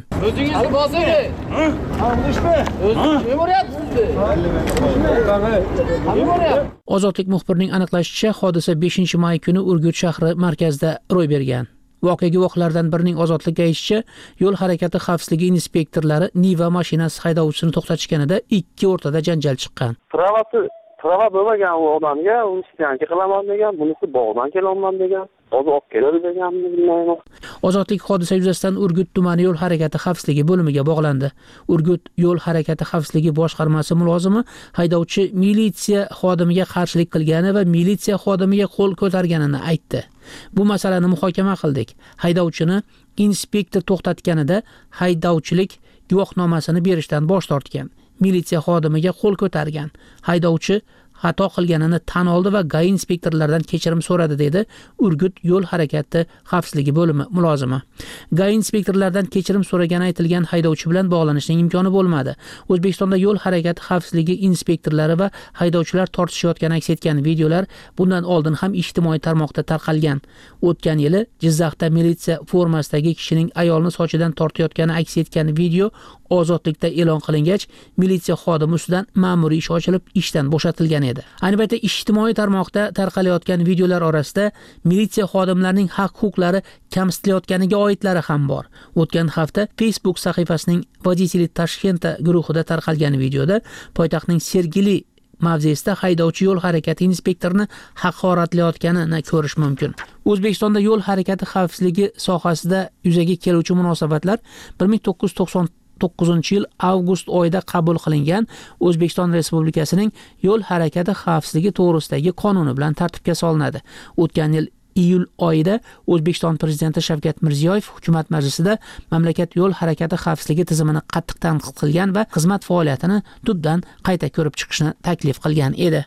Ozodlik muxbirining aniqlashicha, hodisa beshinchi may kuni Urgut shahri markazida ro'y bergan. Voqea guvohlaridan birining Ozodlikka aytishicha, yo'l harakati xavfsizligi inspektorlari Niva mashinasi haydovchisini to'xtatishganida ikki o'rtada janjal chiqqan. Pravasi prava bo'lmagan u odamga uni istiyanki qilaman degan, bunisi bog'dan kelaman degan. Hozir olib keladi deganmi bilmayman. Ozodlik hodisa yuzasidan Urgut tumani yo'l harakati xavfsizligi bo'limiga bog'landi. Urgut yo'l harakati xavfsizligi boshqarmasi mulozimi haydovchi militsiya xodimiga qarshilik qilgani va militsiya xodimiga qo'l ko'targanini aytdi. Bu masalani muhokama qildik. Haydovchini inspektor to'xtatganida haydovchilik guvohnomasini berishdan bosh tortgan. Militsiya xodimiga qo'l ko'targan. Haydovchi xato qilganini tan oldi va G A I inspektorlaridan kechirim so'radi, dedi Urgut yo'l harakati xavfsizligi bo'limi mulozimi. G A I inspektorlaridan kechirim so'ragani aytilgan haydovchi bilan bog'lanishning imkoni bo'lmadi. O'zbekistonda yo'l harakati xavfsizligi inspektorlari va haydovchilar tortishayotgani aks etgan videolar bundan oldin ham ijtimoiy tarmoqda tarqalgan. O'tgan yili Jizzaxda militsiya formasidagi kishining ayolni sochidan tortayotgani aks etgan video Ozodlikda e'lon qilingach, militsiya xodimi ustidan ma'muriy ish ochilib, ishdan bo'shatilgan edi. Ayni paytda ijtimoiy tarmoqda tarqalayotgan videolar orasida militsiya xodimlarining haq-huquqlari kamsitilayotganiga oidlari ham bor. O'tgan hafta Facebook sahifasining Vodители Tashkenta guruhida tarqalgan videoda poytaxtning Sergeli mavzesida haydovchi yo'l harakati inspektorini haqoratlayotganini ko'rish mumkin. O'zbekistonda yo'l harakati xavfsizligi sohasida yuzaga keluvchi munosabatlar bir ming to'qqiz yuz to'qson to'qqizinchi yil avgust oyida qabul qilingan O'zbekiston Respublikasining yo'l harakati xavfsizligi to'g'risidagi qonuni bilan tartibga solinadi. O'tgan yil iyul oyida O'zbekiston prezidenti Shavkat Mirziyoyev hukumat majlisida mamlakat yo'l harakati xavfsizligi tizimini qattiq tanqid qilgan va xizmat faoliyatini tubdan qayta ko'rib chiqishni taklif qilgan edi.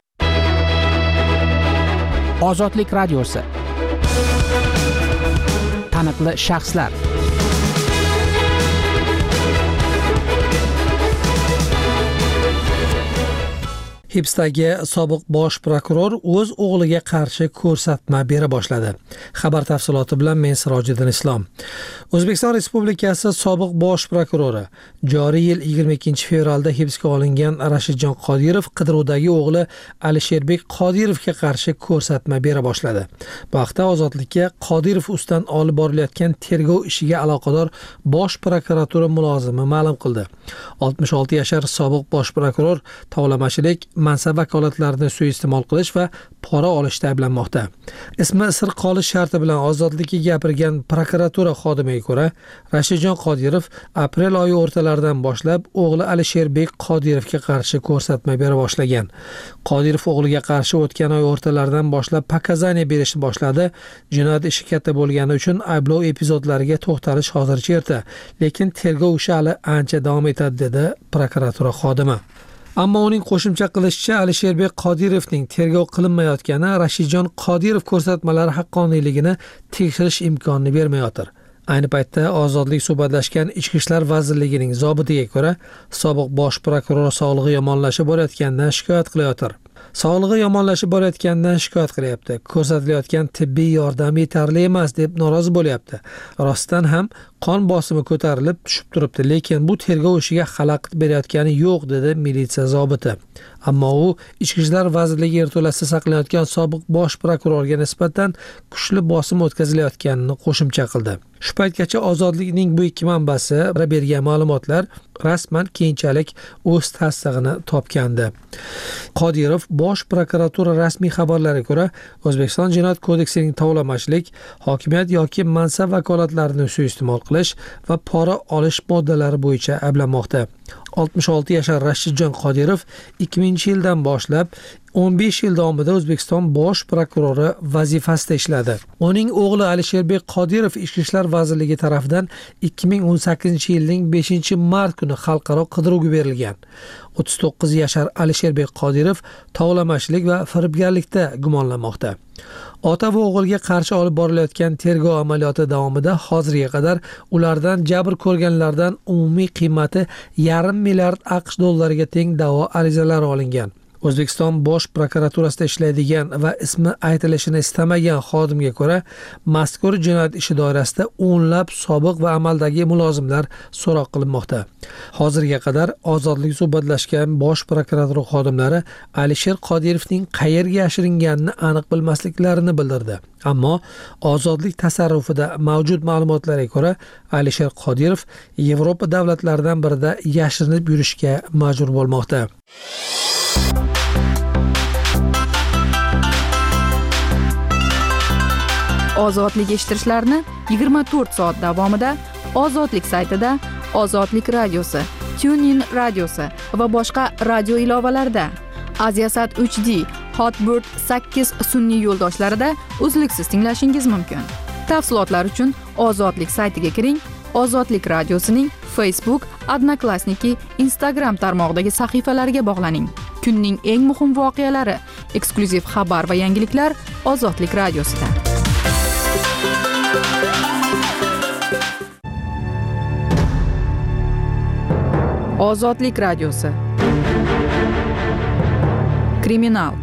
Ozodlik radiosi. Taniqli shaxslar. Hibsdagi sobiq bosh prokuror o'z o'g'liga qarshi ko'rsatma bera boshladi. Xabar tafsiloti bilan men Sirojiddin Islom. O'zbekiston Respublikasi sobiq bosh prokurori joriy yil yigirma ikkinchi fevralda hibsga olingan Rashidjon Qodirov qidiruvdagi o'g'li Alisherbek Qodirovga qarshi ko'rsatma bera boshladi. Bu haqda Ozodlikka Qodirov ustidan olib borilayotgan tergov ishiga aloqador bosh prokuratura mulozimi ma'lum qildi. oltmish olti yashar sobiq bosh prokuror tovlamachilik, mansab vakolatlarini suiiste'mol qilish va pora olishda ayblanmoqda. Ismi sir qolish sharti bilan ozodlikka gapirgan prokuratura xodimiga ko'ra, Rashidjon Qodirov aprel oyi o'rtalaridan boshlab o'g'li Alisherbek Qodirovga qarshi ko'rsatma bera boshlagan. Qodirov o'g'liga qarshi o'tgan oy o'rtalaridan boshlab pokazaniya berishni boshladi. Jinoyat ishi katta bo'lgani uchun ayblov epizodlariga to'xtalish hozircha erta, lekin tergov ishi hali ancha davom etadi, dedi prokuratura xodimi. Ammo uning qo'shimcha qilishicha, Alisherbek Qodirovning tergov qilinmayotgani Rashidjon Qodirov ko'rsatmalari haqqoniyligini tekshirish imkonini bermayotir. Ayni paytda ozodlik suhbatlashgan Ichki ishlar vazirligining zobitiga ko'ra, sobiq bosh prokuror sog'lig'i yomonlashib borayotganidan shikoyat qilayotir. Sog'lig'i yomonlashib borayotganidan shikoyat qilyapti. Ko'rsatilayotgan tibbiy yordam yetarli emas deb norozi bo'lyapti. Rostdan ham qon bosimi ko'tarilib tushib turibdi, lekin bu tergov ishiga xalaqit berayotgani yo'q, dedi militsiya zobiti. Ammo u Ichki ishlar vazirligi yerto'lasida saqlanayotgan sobiq bosh prokurorga nisbatan kuchli bosim o'tkazilayotganini qo'shimcha qildi. Shu paytgacha ozodlikning bu ikki manbasi bergan ma'lumotlar rasman keyinchalik o'z tasdig'ini topgandi. Qodirov bosh prokuratura rasmiy xabarlariga ko'ra, O'zbekiston Jinoyat kodeksining tovlamachilik, hokimiyat yoki mansab vakolatlarini suiiste'mol qilish va pora olish moddalari bo'yicha ayblanmoqda. oltmish olti yashar Rashidjon Qodirov ikki mingchi yildan boshlab o'n besh yil davomida O'zbekiston bosh prokurori vazifasida ishladi. Uning o'g'li Alisherbek Qodirov Ichki ishlar vazirligi tomonidan ikki ming o'n sakkizinchi yilning beshinchi mart kuni xalqaro qidiruvga berilgan. o'ttiz to'qqiz yashar Alisherbek Qodirov tovlamachilik va firibgarlikda gumonlanmoqda. Ota va o'g'ilga qarshi olib borilayotgan tergov amaliyoti davomida hozirga qadar ulardan jabr ko'rganlardan umumiy qiymati yarim milliard AQSh dollariga teng da'vo arizalari olingan. O'zbekiston bosh prokuraturasida ishlaydigan va ismi aytilishini istamagan xodimga ko'ra, mazkur jinoyat ishi doirasida o'nlab sobiq va amaldagi mulozimlar so'roq qilinmoqda. Hozirga qadar ozodlik suhbatlashgan bosh prokuratura xodimlari Alisher Qodirovning qayerga yashiringanini aniq bilmasliklarini bildirdi. Ammo ozodlik tasarrufida mavjud ma'lumotlarga ko'ra, Alisher Qodirov Yevropa davlatlaridan birida yashirinib yurishga majbur bo'lmoqda. Ozodlik eshittirishlarni yigirma to'rt soat davomida Ozodlik saytida, Ozodlik radiosi, TuneIn radiosi va boshqa radio ilovalarida, Aziasat uch D, Hotbird sakkiz sun'iy yo'ldoshlarida uzluksiz tinglashingiz mumkin. Tafsilotlar uchun Ozodlik saytiga kiring. Ozodlik radiosining Facebook, Odnoklassniki, Instagram tarmog'idagi sahifalariga bog'laning. Kunning eng muhim voqealari, eksklyuziv xabar va yangiliklar Ozodlik radiosida. Ozodlik radiosi. Kriminal.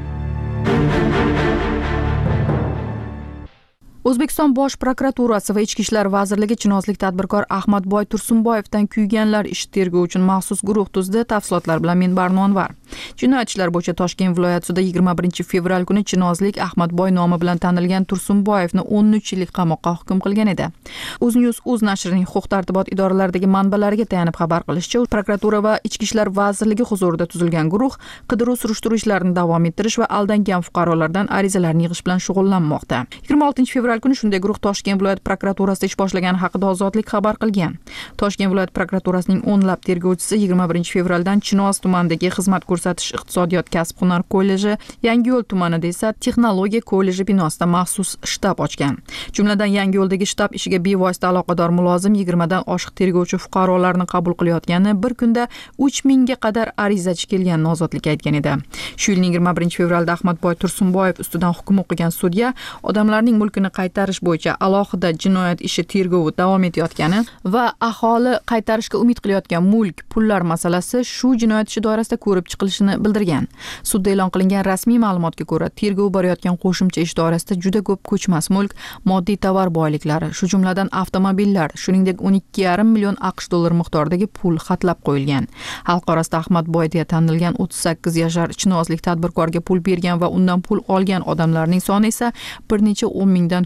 O'zbekiston bosh prokuraturasi va Ichki ishlar vazirligi chinozlik tadbirkor Ahmadboy Tursunboyevdan kuyganlar ishi tergovi uchun maxsus guruh tuzdi. Tafsilotlar bilan men Barno Anvar. Jinoyat ishlar bo'yicha Toshkent viloyat sudi yigirma birinchi fevral kuni chinozlik Ahmadboy nomi bilan tanilgan Tursunboyevni o'n uch yillik qamoqqa hukm qilgan edi. UzNews.uz nashrining huquq-tartibot idoralaridagi manbalariga tayanib xabar qilishicha, prokuratura va Ichki ishlar vazirligi huzurida tuzilgan guruh qidiruv-surishtiruv ishlarini davom ettirish va aldangan fuqarolardan arizalarni yig'ish bilan shug'ullanmoqda. yigirma oltinchi fevral kuni shunday guruh Toshkent viloyat prokuraturasida ish boshlagani haqida Ozodlik xabar qilgan. Toshkent viloyat prokuraturasining o'nlab tergovchisi yigirma birinchi fevraldan Chinoz tumanidagi xizmat ko'rsatish iqtisodiyot kasb-hunar kolleji, Yangiyo'l tumanida esa texnologiya kolleji binosida maxsus shtab ochgan. Jumladan Yangiyo'ldagi shtab ishiga bevosita aloqador mulozim yigirmadan oshiq tergovchi fuqarolarni qabul qilayotgani, bir kunda uch mingga qadar arizachi kelganini Ozodlik aytgan edi. Shu yilning yigirma birinchi fevralda Ahmadboy Tursunboyev ustidan hukm o'qigan sudya odamlarning mulkini qaytarish bo'yicha alohida jinoyat ishi tergovi davom etayotgani va aholi qaytarishga umid qilayotgan mulk, pullar masalasi shu jinoyat ishi doirasida ko'rib chiqilishini bildirgan. Sudda e'lon qilingan rasmiy ma'lumotga ko'ra, tergov borayotgan qo'shimcha ish doirasida juda ko'p ko'chmas mulk, moddiy tovar boyliklari, shu jumladan avtomobillar, shuningdek o'n ikki yarim million AQSh dollar miqdoridagi pul xatlab qo'yilgan. Xalq orasida Ahmadboy deya tanilgan o'ttiz sakkiz yashar chinozlik tadbirkorga pul bergan va undan pul olgan odamlarning soni esa bir necha o'n mingdan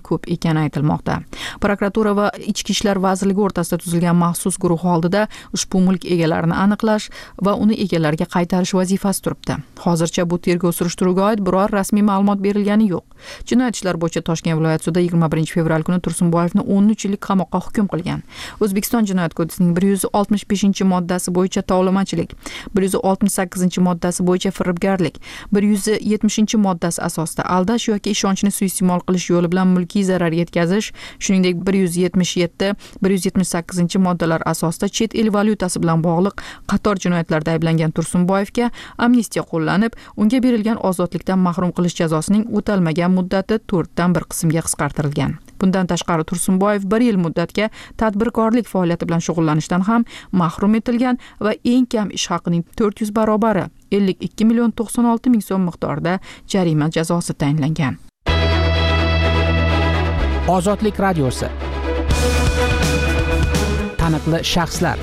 ko'p ekani aytilmoqda. Prokuratura va Ichki ishlar vazirligi o'rtasida tuzilgan maxsus guruh oldida ushbu mulk egalarini aniqlash va uni egalariga qaytarish vazifasi turibdi. Hozircha bu tergov surishtiruvga oid biror rasmiy ma'lumot berilgani yo'q. Jinoyat ishlar bo'yicha Toshkent viloyat sudi yigirma birinchi fevral kuni Tursunboyevni o'n uch yillik qamoqqa hukm qilgan. O'zbekiston Jinoyat kodeksining bir yuz oltmish beshinchi moddasi bo'yicha tovlamachilik, bir yuz oltmish sakkizinchi moddasi bo'yicha firibgarlik, bir yuz yetmishinchi moddasi asosida aldash yoki ishonchni suiiste'mol qilish yo'li bilan mulkiy zarar yetkazish, shuningdek bir yuz yetmish yetti, bir yuz yetmish sakkizinchi moddalar asosida chet el valyutasi bilan bog'liq qator jinoyatlarda ayblangan Tursunboyevga amnistiya qo'llanib, unga berilgan ozodlikdan mahrum qilish jazosining o'talmagan muddati to'rtdan bir qismga qisqartirilgan. Bundan tashqari Tursunboyev bir yil muddatga tadbirkorlik faoliyati bilan shug'ullanishdan ham mahrum etilgan va eng kam ish haqining to'rt yuz barobari ellik ikki million to'qson olti ming so'm miqdorida jarima jazosi tayinlangan. Ozodlik radiosi. Taniqli shaxslar.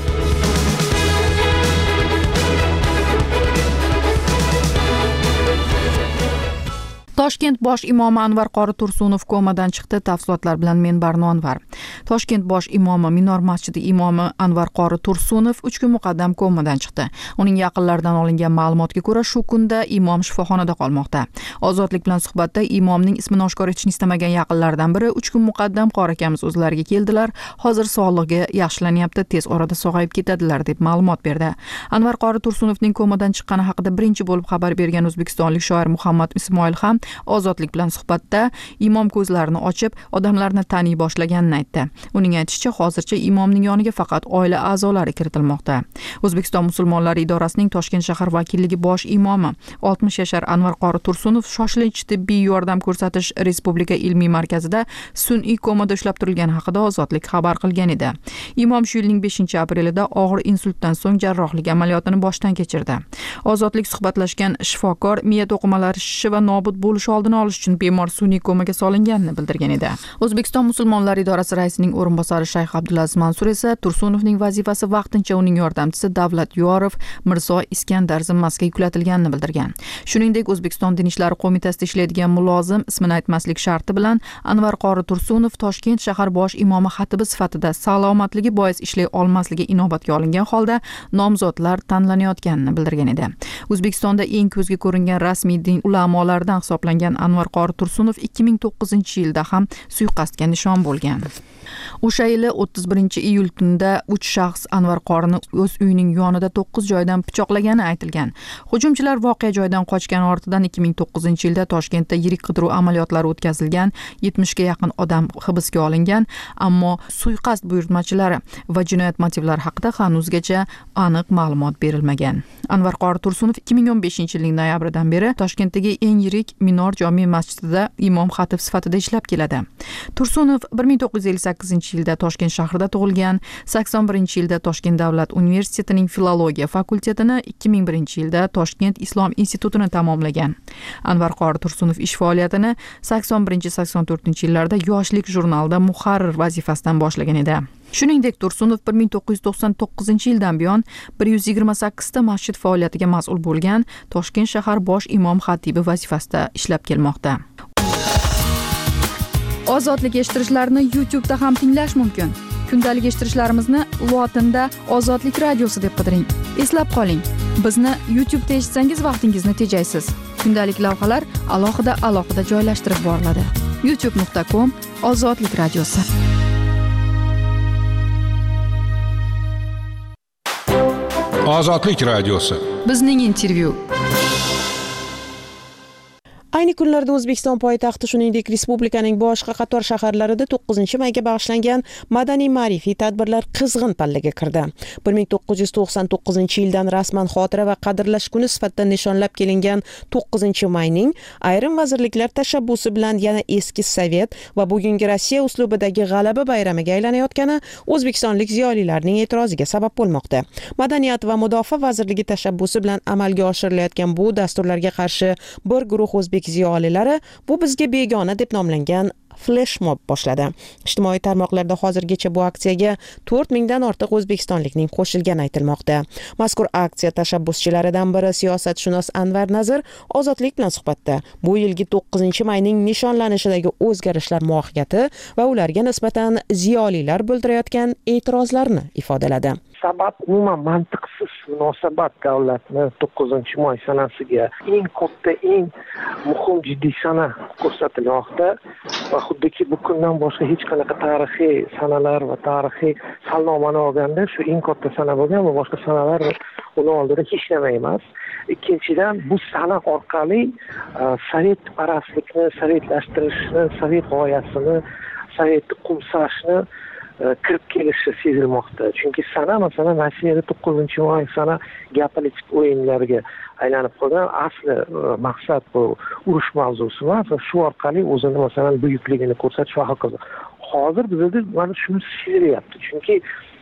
Toshkent bosh imomi Anvar qori Tursunov komadan chiqdi. Tafsilotlar bilan men Barno Anvar. Toshkent bosh imomi Minor masjidi imomi Anvar qori Tursunov uch kun muqaddam komadan chiqdi. Uning yaqinlaridan olingan ma'lumotga ko'ra, shu kunda imom shifoxonada qolmoqda. Ozodlik bilan suhbatda imomning ismini oshkor etishni istamagan yaqinlaridan biri uch kun muqaddam qori akamiz o'zlariga keldilar. Hozir sog'lig'i yaxshilanyapti, tez orada sog'ayib ketadilar deb ma'lumot berdi. Anvar qori Tursunovning komadan chiqqani haqida birinchi bo'lib xabar bergan o'zbekistonlik shoir Muhammad Ismoil ham Ozodlik bilan suhbatda imom ko'zlarini ochib, odamlarni taniy boshlaganini aytdi. Uning aytishicha, hozircha imomning yoniga faqat oila a'zolari kiritilmoqda. O'zbekiston musulmonlari idorasining Toshkent shahar vakilligi bosh imomi oltmish yashar Anvar qori Tursunov shoshilinch tibbiy yordam ko'rsatish Respublika ilmiy markazida sun'iy komada ushlab turilgani haqida Ozodlik xabar qilgan edi. Imom shu yilning beshinchi aprelida og'ir insultdan so'ng jarrohlik amaliyotini boshdan kechirdi. Ozodlik suhbatlashgan shifokor miya to'qimalari shishi va nobud bo'lish oldini olish uchun bemor sun'iy komaga solinganini bildirgan edi. O'zbekiston musulmonlari idorasi raisining o'rinbosari Shayx Abdulaziz Mansur esa Tursunovning vazifasi vaqtincha uning yordamchisi Davlat Yorov Mirzo Iskandar zimmasiga yuklatilganini bildirgan. Shuningdek, O'zbekiston Din ishlari qo'mitasida ishlaydigan mulozim ismini aytmaslik sharti bilan Anvar qori Tursunov Toshkent shahar bosh imomi xatibi sifatida salomatligi bois ishlay olmasligi inobatga olingan holda nomzodlar tanlanayotganini bildirgan edi. O'zbekistonda eng ko'zga ko'ringan rasmiy din ulamolaridan hisoblangan Anvar qori Tursunov ikki ming to'qqizinchi yilda ham suiqasdga nishon bo'lgan. O'sha yili o'ttiz birinchi iyul tunida uch shaxs Anvar qorini o'z uyining yonida to'qqiz joydan pichoqlagani aytilgan. Hujumchilar voqea joyidan qochgan ortidan ikki ming to'qqizinchi yilda Toshkentda yirik qidiruv amaliyotlari o'tkazilgan, yetmishga yaqin odam hibsga olingan, ammo suiqasd buyurtmachilari va jinoyat motivlari haqida hanuzgacha aniq ma'lumot berilmagan. Anvar qori Tursunov ikki ming o'n beshinchi yilning noyabridan beri Toshkentdagi eng yirik Minor jome masjidida imom xatib sifatida ishlab keladi. Tursunov bir ming to'qqiz yuz ellik sakkizinchi yilda Toshkent shahrida tug'ilgan, sakson birinchi yilda Toshkent davlat universitetining filologiya fakultetini, ikki ming birinchi yilda Toshkent islom institutini tamomlagan. Anvar qori Tursunov ish faoliyatini sakson birinchi sakson to'rtinchi yillarda Yoshlik jurnalida muharrir vazifasidan boshlagan edi. Shuningdek, Tursunov bir ming to'qqiz yuz to'qson to'qqizinchi yildan buyon bir yuz yigirma sakkizta masjid faoliyatiga mas'ul bo'lgan Toshkent shahar bosh imom xatibi vazifasida ishlab kelmoqda. Ozodlik eshittirishlarni YouTube'da ham tinglash mumkin. Kundalik eshittirishlarimizni lotinda Ozodlik radiosi deb qidiring. Eslab qoling, bizni YouTube'da eshitsangiz vaqtingizni tejaysiz. Kundalik lavhalar alohida alohida joylashtirib boriladi. youtube nuqta com Ozodlik radiosi. Ozodlik radiosi. Bizning intervyu. Ayni kunlarda O'zbekiston poytaxti shuningdek respublikaning boshqa qator shaharlarida to'qqizinchi mayga bag'ishlangan madaniy ma'rifiy tadbirlar qizg'in pallaga kirdi. bir ming to'qqiz yuz to'qson to'qqizinchi yildan rasman xotira va qadrlash kuni sifatida nishonlab kelingan to'qqizinchi mayning ayrim vazirliklar tashabbusi bilan yana eski Sovet va bugungi Rossiya uslubidagi g'alaba bayramiga aylanayotgani o'zbekistonlik ziyolilarning e'tiroziga sabab bo'lmoqda. Madaniyat va mudofaa vazirligi tashabbusi bilan amalga oshirilayotgan bu dasturlarga qarshi bir guruh o'zbek ziyolilari bu bizga begona deb nomlangan fleshmob boshladi. Ijtimoiy tarmoqlarda hozirgacha bu aksiyaga to'rt mingdan ortiq o'zbekistonlikning qo'shilgani aytilmoqda. Mazkur aksiya tashabbuschilaridan biri siyosatshunos Anvar Nazir Ozodlik bilan suhbatda bu yilgi to'qqizinchi mayning nishonlanishidagi o'zgarishlar mohiyati va ularga nisbatan ziyolilar bildirayotgan e'tirozlarni ifodaladi. Sabab umuman mantiqsiz munosabat davlatni to'qqizinchi may sanasiga eng katta, eng muhim jiddiy sana ko'rsatilmoqda va xuddiki bu kundan boshqa hech qanaqa tarixiy sanalar va tarixiy salnomani olganda shu eng katta sana bo'lgan va boshqa sanalar uni oldida hech nima emas. Ikkinchidan, bu sana orqali sovet parastlikni, sovetlashtirishni, sovet g'oyasini, sovetni qumsashni kirib kelishi sezilmoqda. Chunki sana masalan Rossiyada to'qqizinchi may sana geopolitik o'yinlarga aylanib qolgan. Asli maqsad bu urush mavzusi emas va shu orqali o'zini masalan buyukligini ko'rsatish va hokazo. Hozir bizda mana shuni sezilyapti. Chunki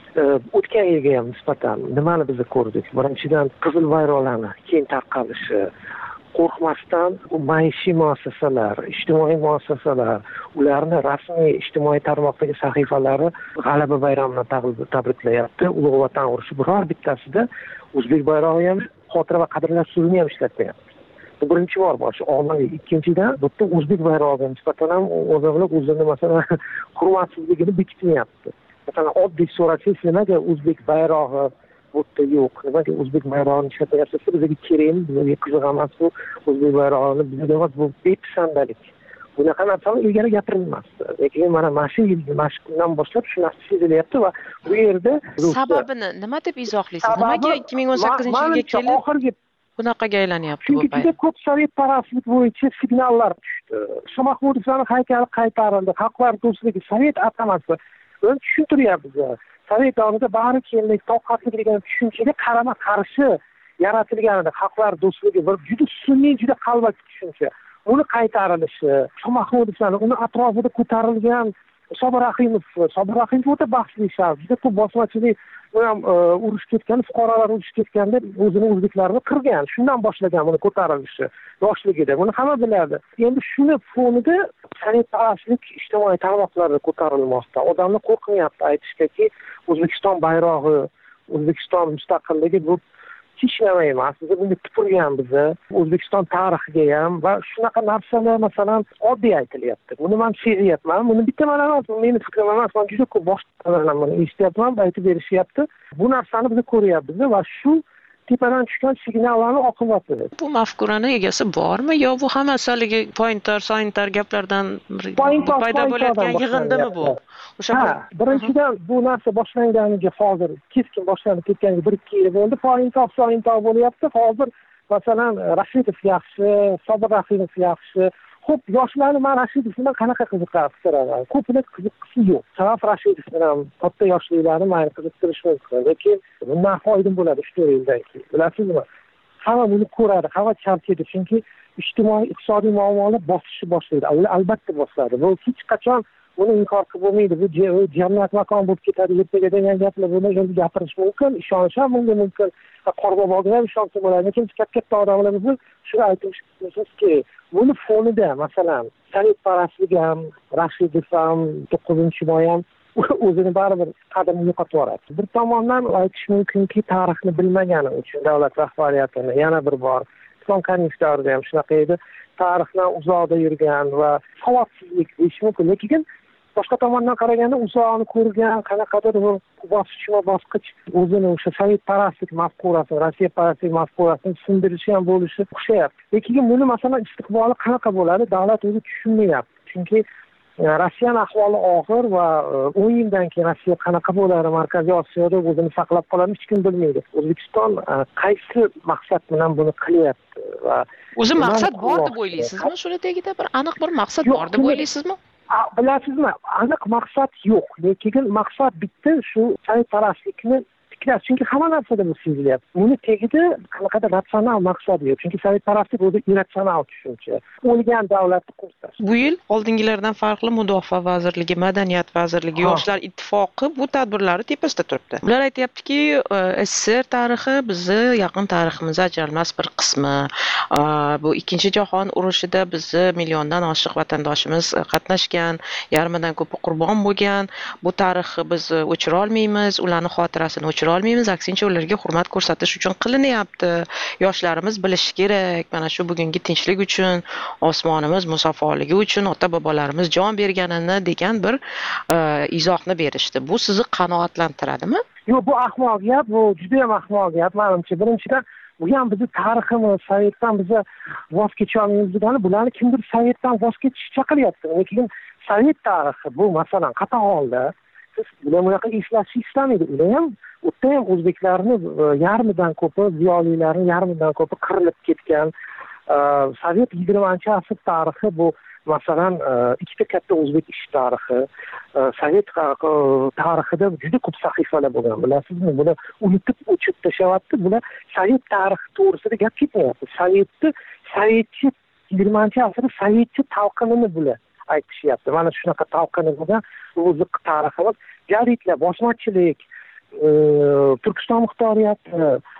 o'tgan yilga ham nisbatan nimani biz ko'rdik? Birinchidan qizil bayroqlarni keng tarqalishi, qo'rqmasdan maishiy muassasalar, ijtimoiy muassasalar, ularni rasmiy ijtimoiy tarmoqdagi sahifalari G'alaba bayramini tabriklayapti. Ulug' Vatan urushi biror bittasida o'zbek bayrog'i ham, xotira va qadrlash so'zini ham ishlatmayapti. Bu birinchi bor boshi ommaviy. Ikkinchidan, bitta o'zbek bayrog'iga nisbatan ham o'zini o'zini masalan hurmatsizligini bekitmayapti. Masalan, oddiy so'rasangiz, nimaga o'zbek bayrog'i bu yerda yo'q? Nimaga o'zbek bayrog'ini ishlatayapsiz? Bizga kerakmi? Bizga qiziq emas bu o'zbek bayrog'ini bizga emas, bu bepisandalik. Bunaqa narsalar ilgari gapirilmasdi. Lekin mana mana shu yil, mana shu kundan boshlab shu narsa sezilyapti va bu yerda sababini nima deb izohlaysiz? Nimaga ikki ming o'n sakkizinchi yilga kelib oxirgi bunaqaga aylanyapti bu payt? Chunki ko'p sovet parastlik bo'yicha signallar tushdi. Shohmahmudovning haykali qaytarildi. Xalqlar do'stligi sovet atamasi. Buni tushuntiryapmiz. Sovet davrida bari kellik, toqatlik degan tushunchaga qarama qarshi yaratilgan edi. Xalqlar do'stligi bir juda sun'iy, juda qalbaki tushuncha. Uni qaytarilishi, Shohmahmudovning uni atrofida ko'tarilgan Sobir Rahimov, Sobir Rahimov o'ta baxtli shaxs. Juda ko'p bosmachilik bilan urush ketgan, fuqarolar urush ketganda o'zini o'zbeklarni qirgan. Shundan boshlagan buni ko'tarilishi yoshligida. Buni hamma biladi. Endi shuni fonida sovet parastlik ijtimoiy tarmoqlarda ko'tarilmoqda. Odamlar qo'rqmayapti aytishgaki, O'zbekiston bayrog'i, O'zbekiston mustaqilligi bu hech nima emas. Biz bunga tupurganmiz. O'zbekiston tarixiga ham va shunaqa narsalar masalan oddiy aytilyapti. Buni men sezyapman. Buni bitta mana emas, meni fikrim emas. Men juda ko'p boshqalardan buni eshityapman, aytib berishyapti. Bu narsani biz ko'ryapmiz va shu tepadan tushgan signallarning oqibati. Bu mafkurani egasi bormi yo bu hammasi haligi pointer, sointer gaplardan paydo bo'layotgan yig'indimi bu? O'sha birinchidan bu narsa boshlanganiga hozir keskin boshlanib ketganiga bir ikki yil bo'ldi. Pointer, sointer bo'lyapti. Hozir masalan Rashidov yaxshi, Sobir Rahimov yaxshi. Ko'p yoshlarni men Rashidov bilan qanaqa qiziqaman. Ko'plar qiziqisi yo'q. Sabab Rashidov bilan katta yoshlilarni mayli qiziqtirish mumkin, lekin bundan foyda bo'ladi uch to'rt yildan keyin. Bilasizmi? Hamma buni ko'radi, hamma charchaydi, chunki ijtimoiy iqtisodiy muammolar bosishni boshlaydi. Ular albatta bosiladi. Bu hech qachon buni inkor qilib bo'lmaydi. Bu jannat makon bo'lib ketadi, ertaga degan gaplar buni endi gapirish mumkin, ishonish ham mumkin. Qorboboga ham ishonsa bo'ladi. Lekin katta-katta odamlarimiz shuni aytishimiz kerak. Buni fonida masalan sovet parastligi ham, Rashidov ham, to'qqizinchi may ham o'zini baribir qadrini yo'qotib yuboradi. Bir tomondan aytish mumkinki, tarixni bilmagani uchun davlat rahbariyatini yana bir bor Islom Karimov davrida ham shunaqa edi. Tarixdan uzoqda yurgan va savodsizlik deyish mumkin. Lekin boshqa tomondan qaraganda uzoqni ko'rgan, qanaqadir bir bosqichma bosqich o'zini o'sha sovet parastlik mafkurasini, Rossiya parastlik mafkurasini sindirishi ham bo'lishi o'xshayapti. Lekin buni masalan istiqboli qanaqa bo'ladi, davlat o'zi tushunmayapti. Chunki Rossiyaning ahvoli og'ir va o'n yildan keyin Rossiya qanaqa bo'ladi, Markaziy Osiyoda o'zini saqlab qoladi, hech kim bilmaydi. O'zbekiston qaysi maqsad bilan buni qilyapti va o'zi maqsad bor deb o'ylaysizmi? Shuni tagida bir aniq bir maqsad bor deb o'ylaysizmi? Bilasizmi, aniq maqsad yo'q, lekin maqsad bitta, shu sovet parastlikni tiklab, chunki hamma narsada bu sezilyapti. Buni tagida qanaqadir ratsional maqsad yo'q, chunki sovetparastlik o'zi irratsional tushuncha. O'lgan davlatni qursash. Bu yil oldingilardan farqli Mudofaa vazirligi, Madaniyat vazirligi, Yoshlar ittifoqi bu tadbirlarni tepasida turibdi. Ular aytayaptiki, S S R tarixi bizni yaqin tariximizning ajralmas bir qismi. Bu Ikkinchi jahon urushida bizni milliondan oshiq vatandoshimiz qatnashgan, yarmidan ko'pi qurbon bo'lgan. Bu tarixni biz o'chira olmaymiz, ularning xotirasini o'chira olmaymiz, aksincha ularga hurmat ko'rsatish uchun qilinyapti. Yoshlarimiz bilishi kerak, mana shu bugungi tinchlik uchun, osmonimiz musaffoligi uchun ota-bobolarimiz jon berganini degan bir izohni berishdi. Bu sizni qanoatlantiradimi? Yo'q, bu ahmoq gap, bu juda ham ahmoq gap menimcha. Birinchidan, bu ham bizni tariximiz, sovetdan biza voz kecha olmaymiz degani, bularni kimdir sovetdan voz kechishga chaqiryapti. Lekin sovet tarixi bu masalan qat'iy holda siz bular bunaqa eslashni istamaydi. Ular ham o'tda ham o'zbeklarni yarmidan ko'pi, ziyolilarni yarmidan ko'pi qirilib ketgan. Sovet yigirmanchi asr tarixi bu masalan ikkita katta o'zbek ish tarixi, sovet tarixida juda ko'p sahifalar bo'lgan. Bilasizmi, buni unutib o'chib tashyapti. Bular sovet tarixi to'g'risida gap ketmayapti. Sovetni, sovetchi yigirmanchi asrda sovetchi talqinini bular aytishyapti. Mana shunaqa talqini bo'lgan o'zi tariximiz, garitlar, bosmachilik, Turkiston muxtoriyati,